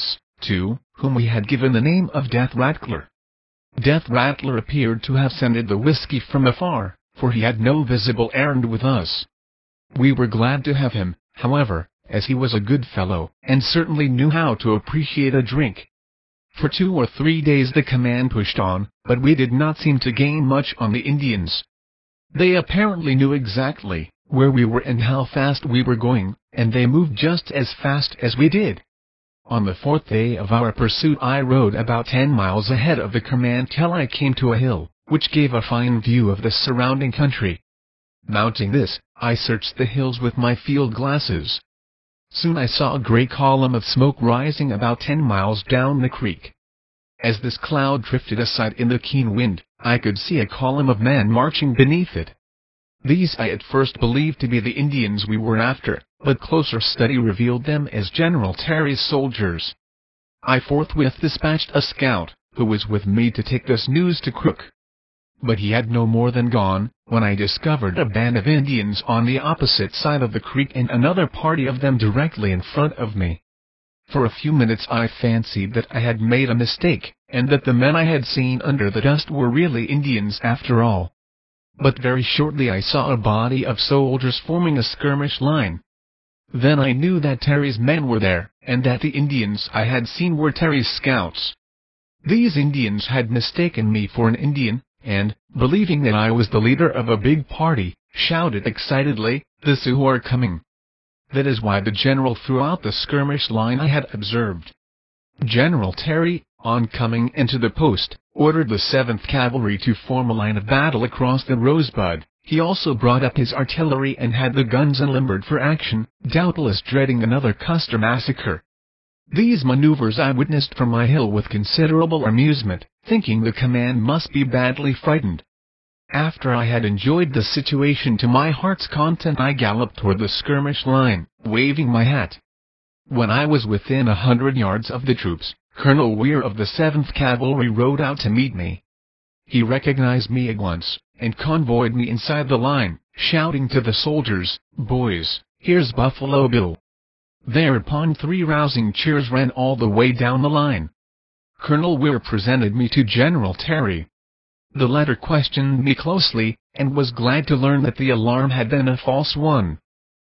to whom we had given the name of Death Rattler. Death Rattler appeared to have scented the whiskey from afar, for he had no visible errand with us. We were glad to have him, however, as he was a good fellow, and certainly knew how to appreciate a drink. For 2 or 3 days the command pushed on, but we did not seem to gain much on the Indians. They apparently knew exactly where we were and how fast we were going, and they moved just as fast as we did. On the 4th day of our pursuit I rode about 10 miles ahead of the command till I came to a hill, which gave a fine view of the surrounding country. Mounting this, I searched the hills with my field glasses. Soon I saw a great column of smoke rising about 10 miles down the creek. As this cloud drifted aside in the keen wind, I could see a column of men marching beneath it. These I at first believed to be the Indians we were after, but closer study revealed them as General Terry's soldiers. I forthwith dispatched a scout, who was with me, to take this news to Crook. But he had no more than gone, when I discovered a band of Indians on the opposite side of the creek and another party of them directly in front of me. For a few minutes I fancied that I had made a mistake, and that the men I had seen under the dust were really Indians after all. But very shortly I saw a body of soldiers forming a skirmish line. Then I knew that Terry's men were there, and that the Indians I had seen were Terry's scouts. These Indians had mistaken me for an Indian, and, believing that I was the leader of a big party, shouted excitedly, "The Sioux are coming!" That is why the general threw out the skirmish line I had observed. General Terry, on coming into the post, ordered the 7th Cavalry to form a line of battle across the Rosebud. He also brought up his artillery and had the guns unlimbered for action, doubtless dreading another Custer massacre. These maneuvers I witnessed from my hill with considerable amusement, thinking the command must be badly frightened. After I had enjoyed the situation to my heart's content I galloped toward the skirmish line, waving my hat. When I was within 100 yards of the troops, Colonel Weir of the 7th Cavalry rode out to meet me. He recognized me at once, and convoyed me inside the line, shouting to the soldiers, "Boys, here's Buffalo Bill." Thereupon 3 rousing cheers ran all the way down the line. Colonel Weir presented me to General Terry. The latter questioned me closely, and was glad to learn that the alarm had been a false one.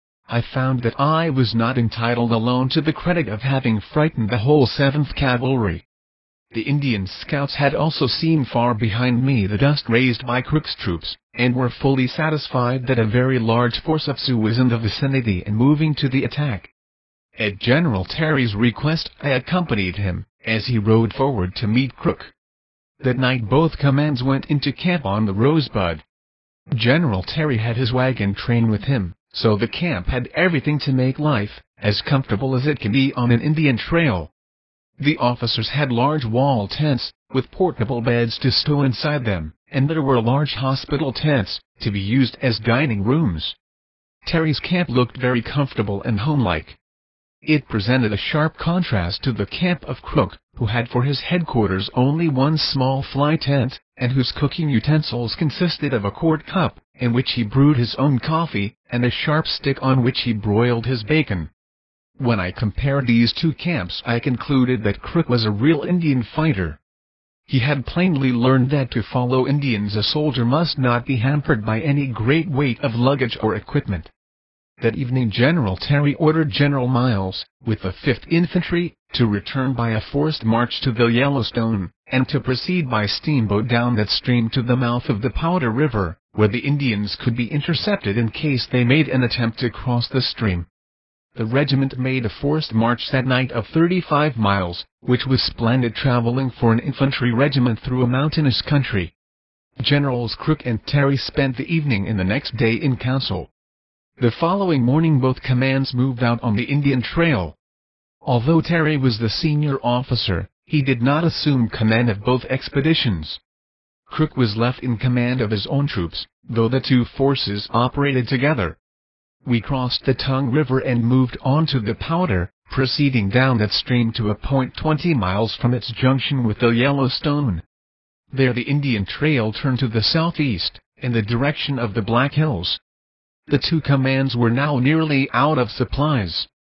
I found that I was not entitled alone to the credit of having frightened the whole 7th Cavalry. The Indian scouts had also seen far behind me the dust raised by Crook's troops, and were fully satisfied that a very large force of Sioux was in the vicinity and moving to the attack. At General Terry's request I accompanied him, as he rode forward to meet Crook. That night both commands went into camp on the Rosebud. General Terry had his wagon train with him, so the camp had everything to make life as comfortable as it can be on an Indian trail. The officers had large wall tents, with portable beds to stow inside them, and there were large hospital tents, to be used as dining rooms. Terry's camp looked very comfortable and homelike. It presented a sharp contrast to the camp of Crook, who had for his headquarters only one small fly tent, and whose cooking utensils consisted of a quart cup, in which he brewed his own coffee, and a sharp stick on which he broiled his bacon. When I compared these two camps I concluded that Crook was a real Indian fighter. He had plainly learned that to follow Indians a soldier must not be hampered by any great weight of luggage or equipment. That evening General Terry ordered General Miles, with the 5th Infantry, to return by a forced march to the Yellowstone, and to proceed by steamboat down that stream to the mouth of the Powder River, where the Indians could be intercepted in case they made an attempt to cross the stream. The regiment made a forced march that night of 35 miles, which was splendid traveling for an infantry regiment through a mountainous country. Generals Crook and Terry spent the evening and the next day in council. The following morning both commands moved out on the Indian Trail. Although Terry was the senior officer, he did not assume command of both expeditions. Crook was left in command of his own troops, though the two forces operated together. We crossed the Tongue River and moved on to the Powder, proceeding down that stream to a point 20 miles from its junction with the Yellowstone. There the Indian Trail turned to the southeast, in the direction of the Black Hills. The two commands were now nearly out of supplies.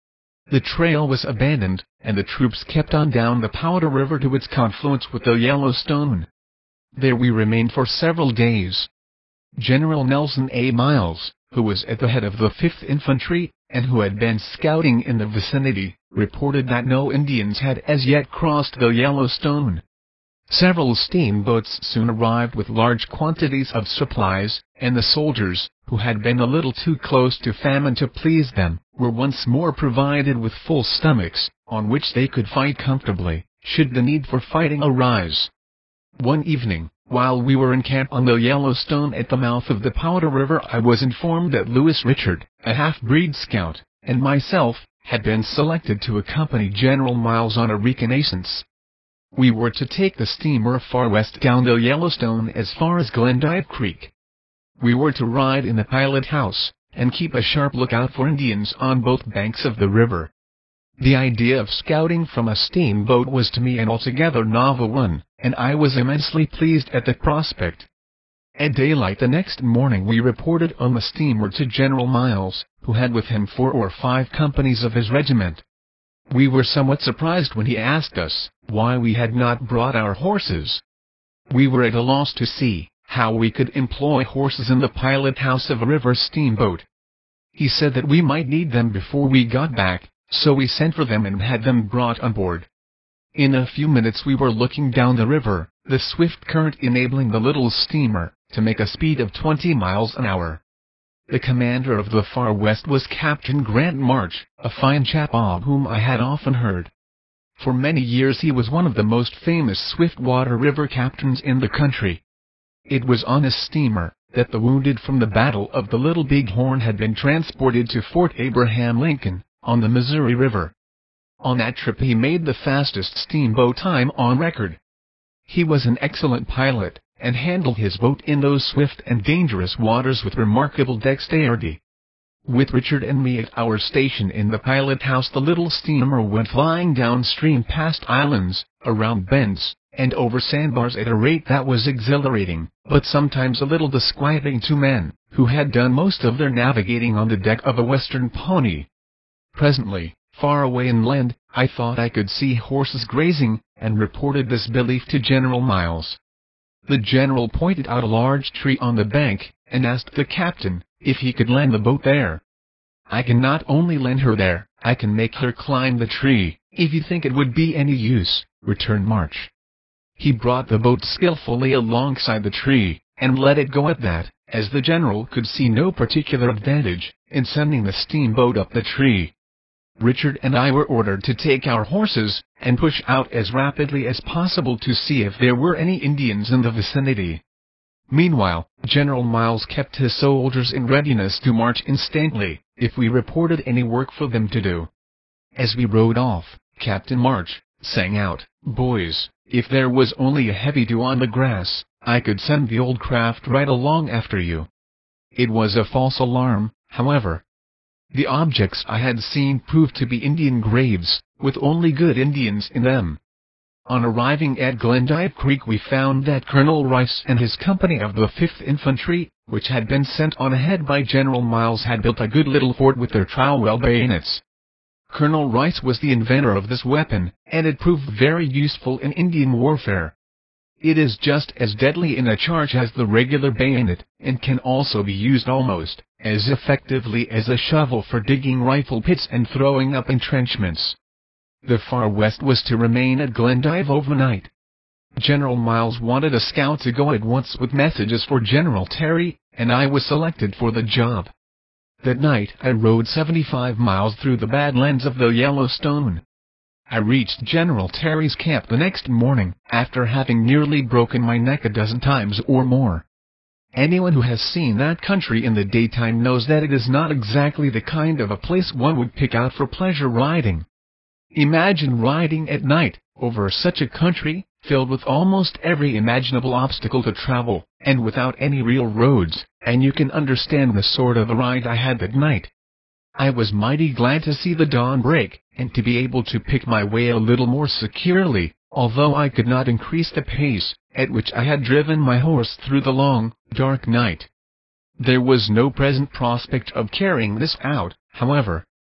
The trail was abandoned, and the troops kept on down the Powder River to its confluence with the Yellowstone. There we remained for several days. General Nelson A. Miles, who was at the head of the 5th Infantry, and who had been scouting in the vicinity, reported that no Indians had as yet crossed the Yellowstone. Several steamboats soon arrived with large quantities of supplies, and the soldiers, who had been a little too close to famine to please them, were once more provided with full stomachs, on which they could fight comfortably, should the need for fighting arise. One evening, while we were in camp on the Yellowstone at the mouth of the Powder River, I was informed that Louis Richard, a half-breed scout, and myself, had been selected to accompany General Miles on a reconnaissance. We were to take the steamer far west down the Yellowstone as far as Glendive Creek. We were to ride in the pilot house, and keep a sharp lookout for Indians on both banks of the river. The idea of scouting from a steamboat was to me an altogether novel one, and I was immensely pleased at the prospect. At daylight the next morning we reported on the steamer to General Miles, who had with him 4 or 5 companies of his regiment. We were somewhat surprised when he asked us why we had not brought our horses. We were at a loss to see how we could employ horses in the pilot house of a river steamboat. He said that we might need them before we got back, so we sent for them and had them brought on board. In a few minutes we were looking down the river, the swift current enabling the little steamer to make a speed of 20 miles an hour. The commander of the Far West was Captain Grant March, a fine chap of whom I had often heard. For many years he was one of the most famous swift-water river captains in the country. It was on his steamer that the wounded from the Battle of the Little Big Horn had been transported to Fort Abraham Lincoln, on the Missouri River. On that trip he made the fastest steamboat time on record. He was an excellent pilot, and handled his boat in those swift and dangerous waters with remarkable dexterity. With Richard and me at our station in the pilot house, the little steamer went flying downstream past islands, around bends, and over sandbars at a rate that was exhilarating, but sometimes a little disquieting to men who had done most of their navigating on the deck of a western pony. Presently, far away inland, I thought I could see horses grazing, and reported this belief to General Miles. The general pointed out a large tree on the bank, and asked the captain if he could land the boat there. "I can not only land her there, I can make her climb the tree, if you think it would be any use," returned March. He brought the boat skillfully alongside the tree, and let it go at that, as the general could see no particular advantage in sending the steamboat up the tree. Richard and I were ordered to take our horses, and push out as rapidly as possible to see if there were any Indians in the vicinity. Meanwhile, General Miles kept his soldiers in readiness to march instantly, if we reported any work for them to do. As we rode off, Captain March sang out, "Boys, if there was only a heavy dew on the grass, I could send the old craft right along after you." It was a false alarm, however. The objects I had seen proved to be Indian graves, with only good Indians in them. On arriving at Glendive Creek we found that Colonel Rice and his company of the 5th Infantry, which had been sent on ahead by General Miles, had built a good little fort with their trowel bayonets. Colonel Rice was the inventor of this weapon, and it proved very useful in Indian warfare. It is just as deadly in a charge as the regular bayonet, and can also be used almost as effectively as a shovel for digging rifle pits and throwing up entrenchments. The Far West was to remain at Glendive overnight. General Miles wanted a scout to go at once with messages for General Terry, and I was selected for the job. That night I rode 75 miles through the Badlands of the Yellowstone. I reached General Terry's camp the next morning, after having nearly broken my neck a dozen times or more. Anyone who has seen that country in the daytime knows that it is not exactly the kind of a place one would pick out for pleasure riding. Imagine riding at night, over such a country, filled with almost every imaginable obstacle to travel, and without any real roads, and you can understand the sort of a ride I had that night. I was mighty glad to see the dawn break, and to be able to pick my way a little more securely, although I could not increase the pace at which I had driven my horse through the long, dark night. There was no present prospect of carrying this out, however.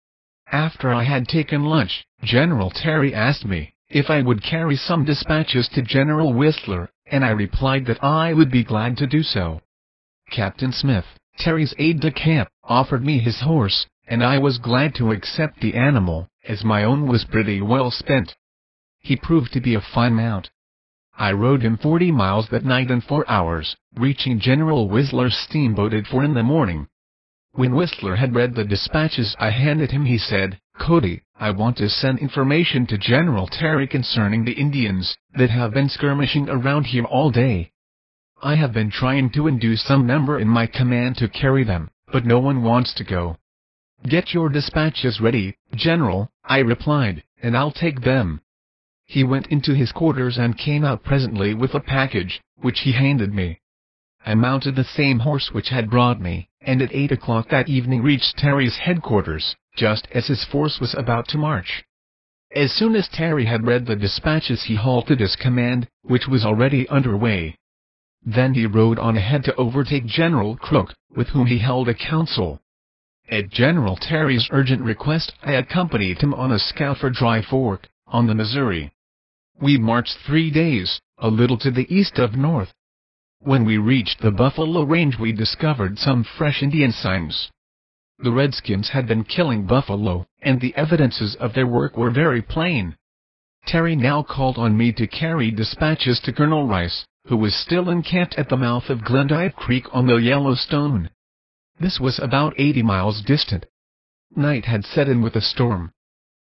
After I had taken lunch, General Terry asked me if I would carry some dispatches to General Whistler, and I replied that I would be glad to do so. Captain Smith, Terry's aide-de-camp, offered me his horse, and I was glad to accept the animal, as my own was pretty well spent. He proved to be a fine mount. I rode him 40 miles that night in 4 hours, reaching General Whistler's steamboat at 4 in the morning. When Whistler had read the dispatches I handed him, he said, "Cody, I want to send information to General Terry concerning the Indians that have been skirmishing around here all day. I have been trying to induce some member in my command to carry them, but no one wants to go." "Get your dispatches ready, General," I replied, "and I'll take them." He went into his quarters and came out presently with a package, which he handed me. I mounted the same horse which had brought me, and at 8 o'clock that evening reached Terry's headquarters, just as his force was about to march. As soon as Terry had read the dispatches, he halted his command, which was already under way. Then he rode on ahead to overtake General Crook, with whom he held a council. At General Terry's urgent request, I accompanied him on a scout for Dry Fork, on the Missouri. We marched 3 days, a little to the east of north. When we reached the Buffalo Range, we discovered some fresh Indian signs. The Redskins had been killing buffalo, and the evidences of their work were very plain. Terry now called on me to carry dispatches to Colonel Rice, who was still encamped at the mouth of Glendive Creek on the Yellowstone. This was about 80 miles distant. Night had set in with a storm.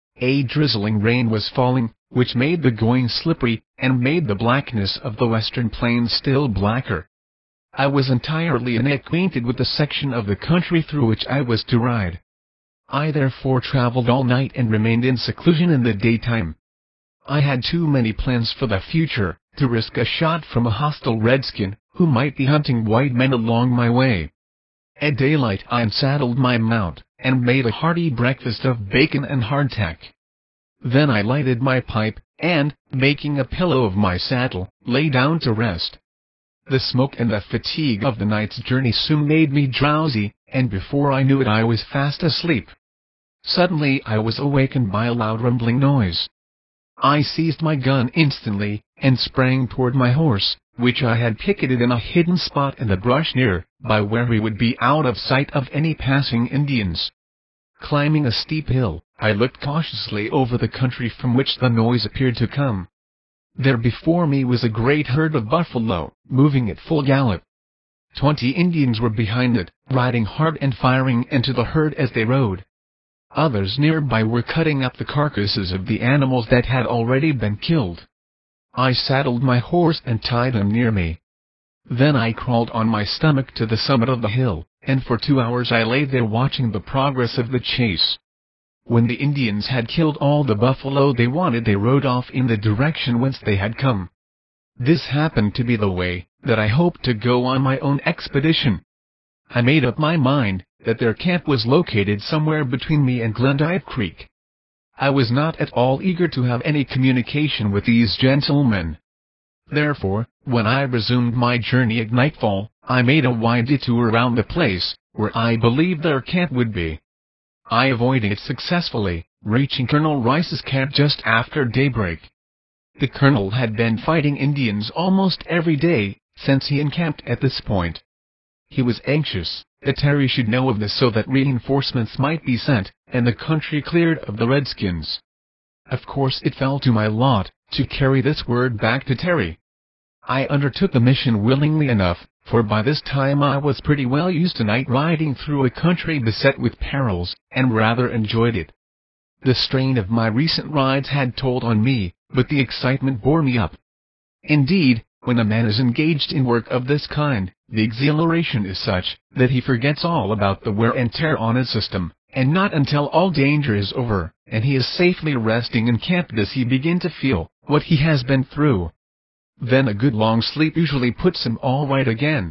A drizzling rain was falling, which made the going slippery, and made the blackness of the western plains still blacker. I was entirely unacquainted with the section of the country through which I was to ride. I therefore traveled all night and remained in seclusion in the daytime. I had too many plans for the future to risk a shot from a hostile redskin, who might be hunting white men along my way. At daylight I unsaddled my mount, and made a hearty breakfast of bacon and hardtack. Then I lighted my pipe, and, making a pillow of my saddle, lay down to rest. The smoke and the fatigue of the night's journey soon made me drowsy, and before I knew it I was fast asleep. Suddenly I was awakened by a loud rumbling noise. I seized my gun instantly, and sprang toward my horse, which I had picketed in a hidden spot in the brush near by where he would be out of sight of any passing Indians. Climbing a steep hill, I looked cautiously over the country from which the noise appeared to come. There before me was a great herd of buffalo, moving at full gallop. 20 Indians were behind it, riding hard and firing into the herd as they rode. Others nearby were cutting up the carcasses of the animals that had already been killed. I saddled my horse and tied him near me. Then I crawled on my stomach to the summit of the hill, and for 2 hours I lay there watching the progress of the chase. When the Indians had killed all the buffalo they wanted, they rode off in the direction whence they had come. This happened to be the way that I hoped to go on my own expedition. I made up my mind that their camp was located somewhere between me and Glendive Creek. I was not at all eager to have any communication with these gentlemen. Therefore, when I resumed my journey at nightfall, I made a wide detour around the place where I believed their camp would be. I avoided it successfully, reaching Colonel Rice's camp just after daybreak. The colonel had been fighting Indians almost every day since he encamped at this point. He was anxious that Terry should know of this so that reinforcements might be sent, and the country cleared of the Redskins. Of course it fell to my lot to carry this word back to Terry. I undertook the mission willingly enough, for by this time I was pretty well used to night riding through a country beset with perils, and rather enjoyed it. The strain of my recent rides had told on me, but the excitement bore me up. Indeed, when a man is engaged in work of this kind, the exhilaration is such that he forgets all about the wear and tear on his system, and not until all danger is over, and he is safely resting in camp, does he begin to feel what he has been through. Then a good long sleep usually puts him all right again.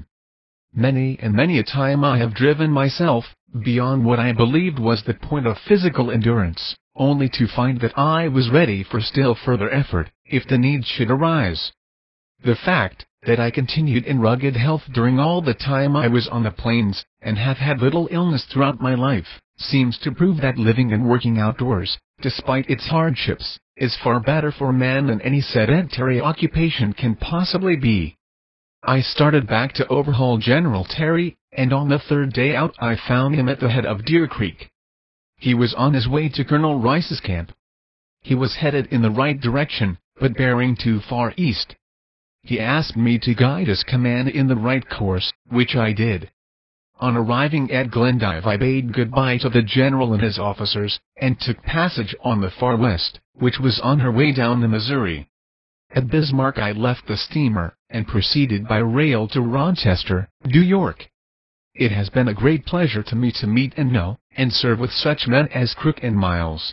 Many and many a time I have driven myself beyond what I believed was the point of physical endurance, only to find that I was ready for still further effort, if the need should arise. The fact that I continued in rugged health during all the time I was on the plains, and have had little illness throughout my life, seems to prove that living and working outdoors, despite its hardships, is far better for man than any sedentary occupation can possibly be. I started back to overhaul General Terry, and on the third day out I found him at the head of Deer Creek. He was on his way to Colonel Rice's camp. He was headed in the right direction, but bearing too far east. He asked me to guide his command in the right course, which I did. On arriving at Glendive I bade goodbye to the general and his officers, and took passage on the Far West, which was on her way down the Missouri. At Bismarck I left the steamer, and proceeded by rail to Rochester, New York. It has been a great pleasure to me to meet and know, and serve with such men as Crook and Miles.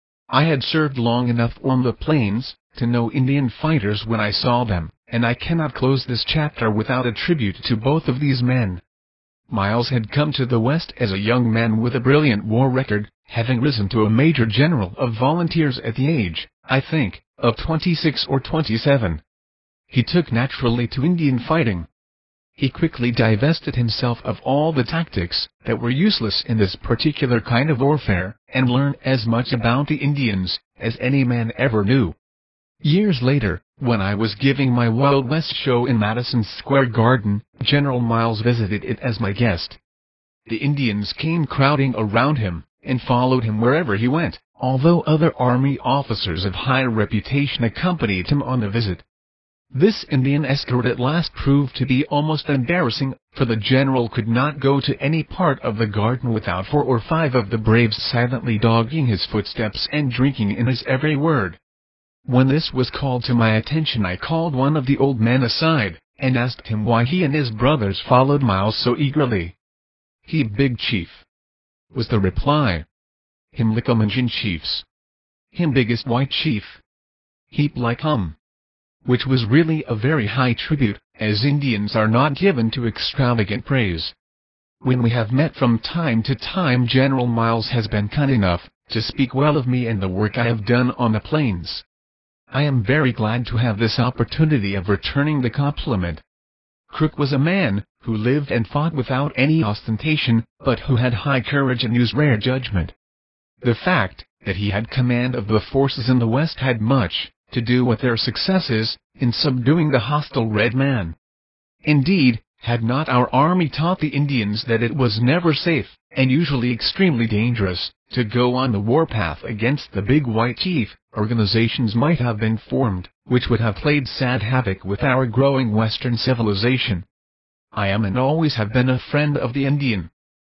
I had served long enough on the plains, to know Indian fighters when I saw them, and I cannot close this chapter without a tribute to both of these men. Miles had come to the West as a young man with a brilliant war record, having risen to a major general of volunteers at the age, I think, of 26 or 27. He took naturally to Indian fighting. He quickly divested himself of all the tactics that were useless in this particular kind of warfare, and learned as much about the Indians as any man ever knew. Years later, when I was giving my Wild West show in Madison Square Garden, General Miles visited it as my guest. The Indians came crowding around him, and followed him wherever he went, although other army officers of high reputation accompanied him on the visit. This Indian escort at last proved to be almost embarrassing, for the general could not go to any part of the garden without 4 or 5 of the braves silently dogging his footsteps and drinking in his every word. When this was called to my attention I called one of the old men aside, and asked him why he and his brothers followed Miles so eagerly. "He big chief," was the reply. "Him like Injun chiefs. Him biggest white chief. Heap like hum." Which was really a very high tribute, as Indians are not given to extravagant praise. When we have met from time to time General Miles has been kind enough to speak well of me and the work I have done on the plains. I am very glad to have this opportunity of returning the compliment. Crook was a man who lived and fought without any ostentation, but who had high courage and used rare judgment. The fact that he had command of the forces in the West had much to do with their successes in subduing the hostile red man. Indeed, had not our army taught the Indians that it was never safe, and usually extremely dangerous, to go on the warpath against the big white chief, organizations might have been formed, which would have played sad havoc with our growing Western civilization. I am and always have been a friend of the Indian.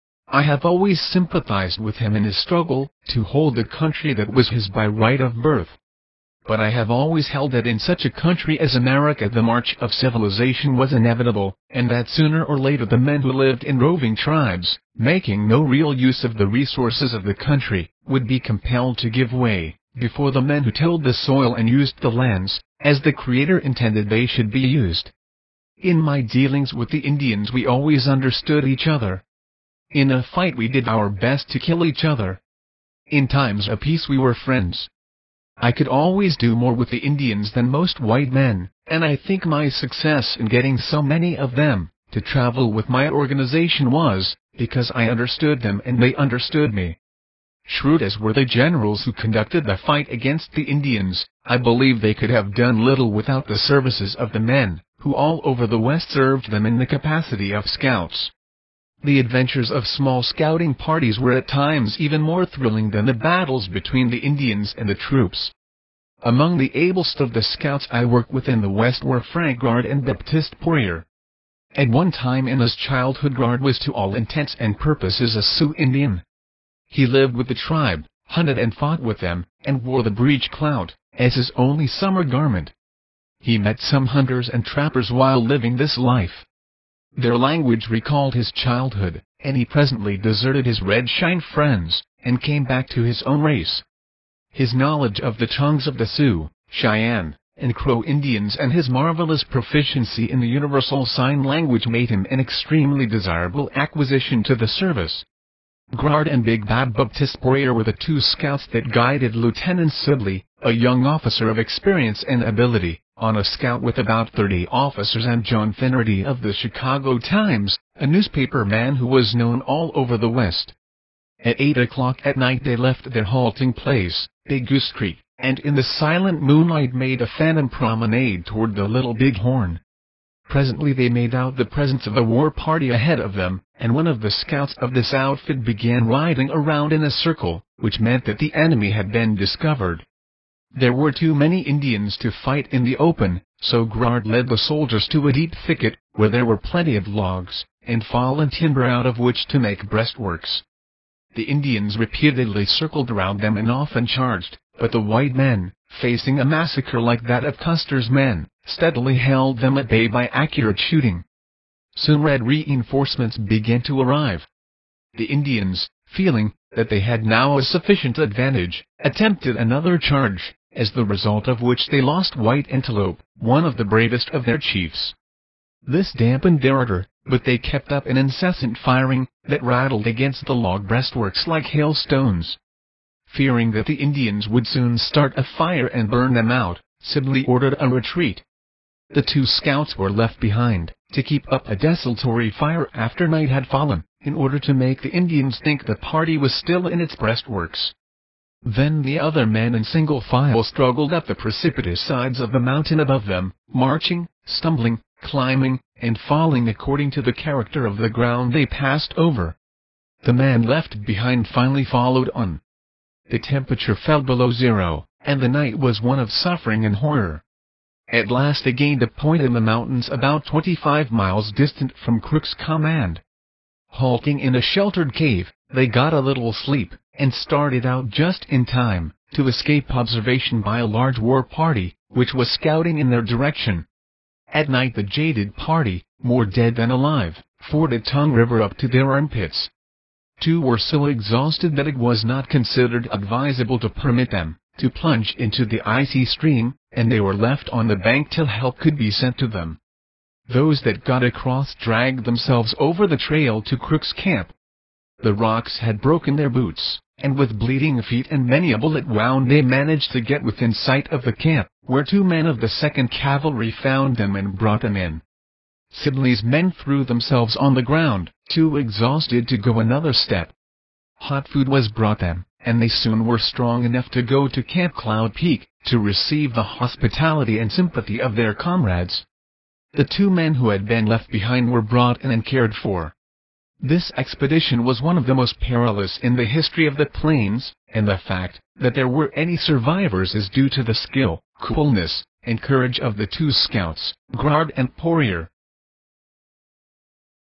I have always sympathized with him in his struggle to hold the country that was his by right of birth. But I have always held that in such a country as America the march of civilization was inevitable, and that sooner or later the men who lived in roving tribes, making no real use of the resources of the country, would be compelled to give way before the men who tilled the soil and used the lands, as the Creator intended they should be used. In my dealings with the Indians we always understood each other. In a fight we did our best to kill each other. In times of peace we were friends. I could always do more with the Indians than most white men, and I think my success in getting so many of them to travel with my organization was because I understood them and they understood me. Shrewd as were the generals who conducted the fight against the Indians, I believe they could have done little without the services of the men who all over the West served them in the capacity of scouts. The adventures of small scouting parties were at times even more thrilling than the battles between the Indians and the troops. Among the ablest of the scouts I worked with in the West were Frank Guard and Baptiste Poirier. At one time in his childhood Guard was to all intents and purposes a Sioux Indian. He lived with the tribe, hunted and fought with them, and wore the breech clout as his only summer garment. He met some hunters and trappers while living this life. Their language recalled his childhood, and he presently deserted his Red Shine friends, and came back to his own race. His knowledge of the tongues of the Sioux, Cheyenne, and Crow Indians and his marvelous proficiency in the Universal Sign Language made him an extremely desirable acquisition to the service. Guard and Big Bad Baptiste Poirier were the 2 scouts that guided Lieutenant Sibley, a young officer of experience and ability, on a scout with about 30 officers, and John Finnerty of the Chicago Times, a newspaper man who was known all over the West. At 8 o'clock at night they left their halting place, Big Goose Creek, and in the silent moonlight made a phantom promenade toward the Little Big Horn. Presently they made out the presence of a war party ahead of them, and one of the scouts of this outfit began riding around in a circle, which meant that the enemy had been discovered. There were too many Indians to fight in the open, so Grard led the soldiers to a deep thicket, where there were plenty of logs and fallen timber out of which to make breastworks. The Indians repeatedly circled around them and often charged, but the white men, facing a massacre like that of Custer's men, steadily held them at bay by accurate shooting. Soon Red reinforcements began to arrive. The Indians, feeling that they had now a sufficient advantage, attempted another charge, as the result of which they lost White Antelope, one of the bravest of their chiefs. This dampened their ardor, but they kept up an incessant firing that rattled against the log breastworks like hailstones. Fearing that the Indians would soon start a fire and burn them out, Sibley ordered a retreat. The two scouts were left behind, to keep up a desultory fire after night had fallen, in order to make the Indians think the party was still in its breastworks. Then the other men in single file struggled up the precipitous sides of the mountain above them, marching, stumbling, climbing, and falling according to the character of the ground they passed over. The man left behind finally followed on. The temperature fell below zero, and the night was one of suffering and horror. At last they gained a point in the mountains about 25 miles distant from Crook's command. Halting in a sheltered cave, they got a little sleep, and started out just in time to escape observation by a large war party, which was scouting in their direction. At night the jaded party, more dead than alive, forded Tongue River up to their armpits. Two were so exhausted that it was not considered advisable to permit them to plunge into the icy stream, and they were left on the bank till help could be sent to them. Those that got across dragged themselves over the trail to Crook's camp. The rocks had broken their boots, and with bleeding feet and many a bullet wound they managed to get within sight of the camp, where 2 men of the 2nd Cavalry found them and brought them in. Sibley's men threw themselves on the ground, too exhausted to go another step. Hot food was brought them, and they soon were strong enough to go to Camp Cloud Peak, to receive the hospitality and sympathy of their comrades. The 2 men who had been left behind were brought in and cared for. This expedition was one of the most perilous in the history of the plains, and the fact that there were any survivors is due to the skill, coolness, and courage of the 2 scouts, Grard and Poirier.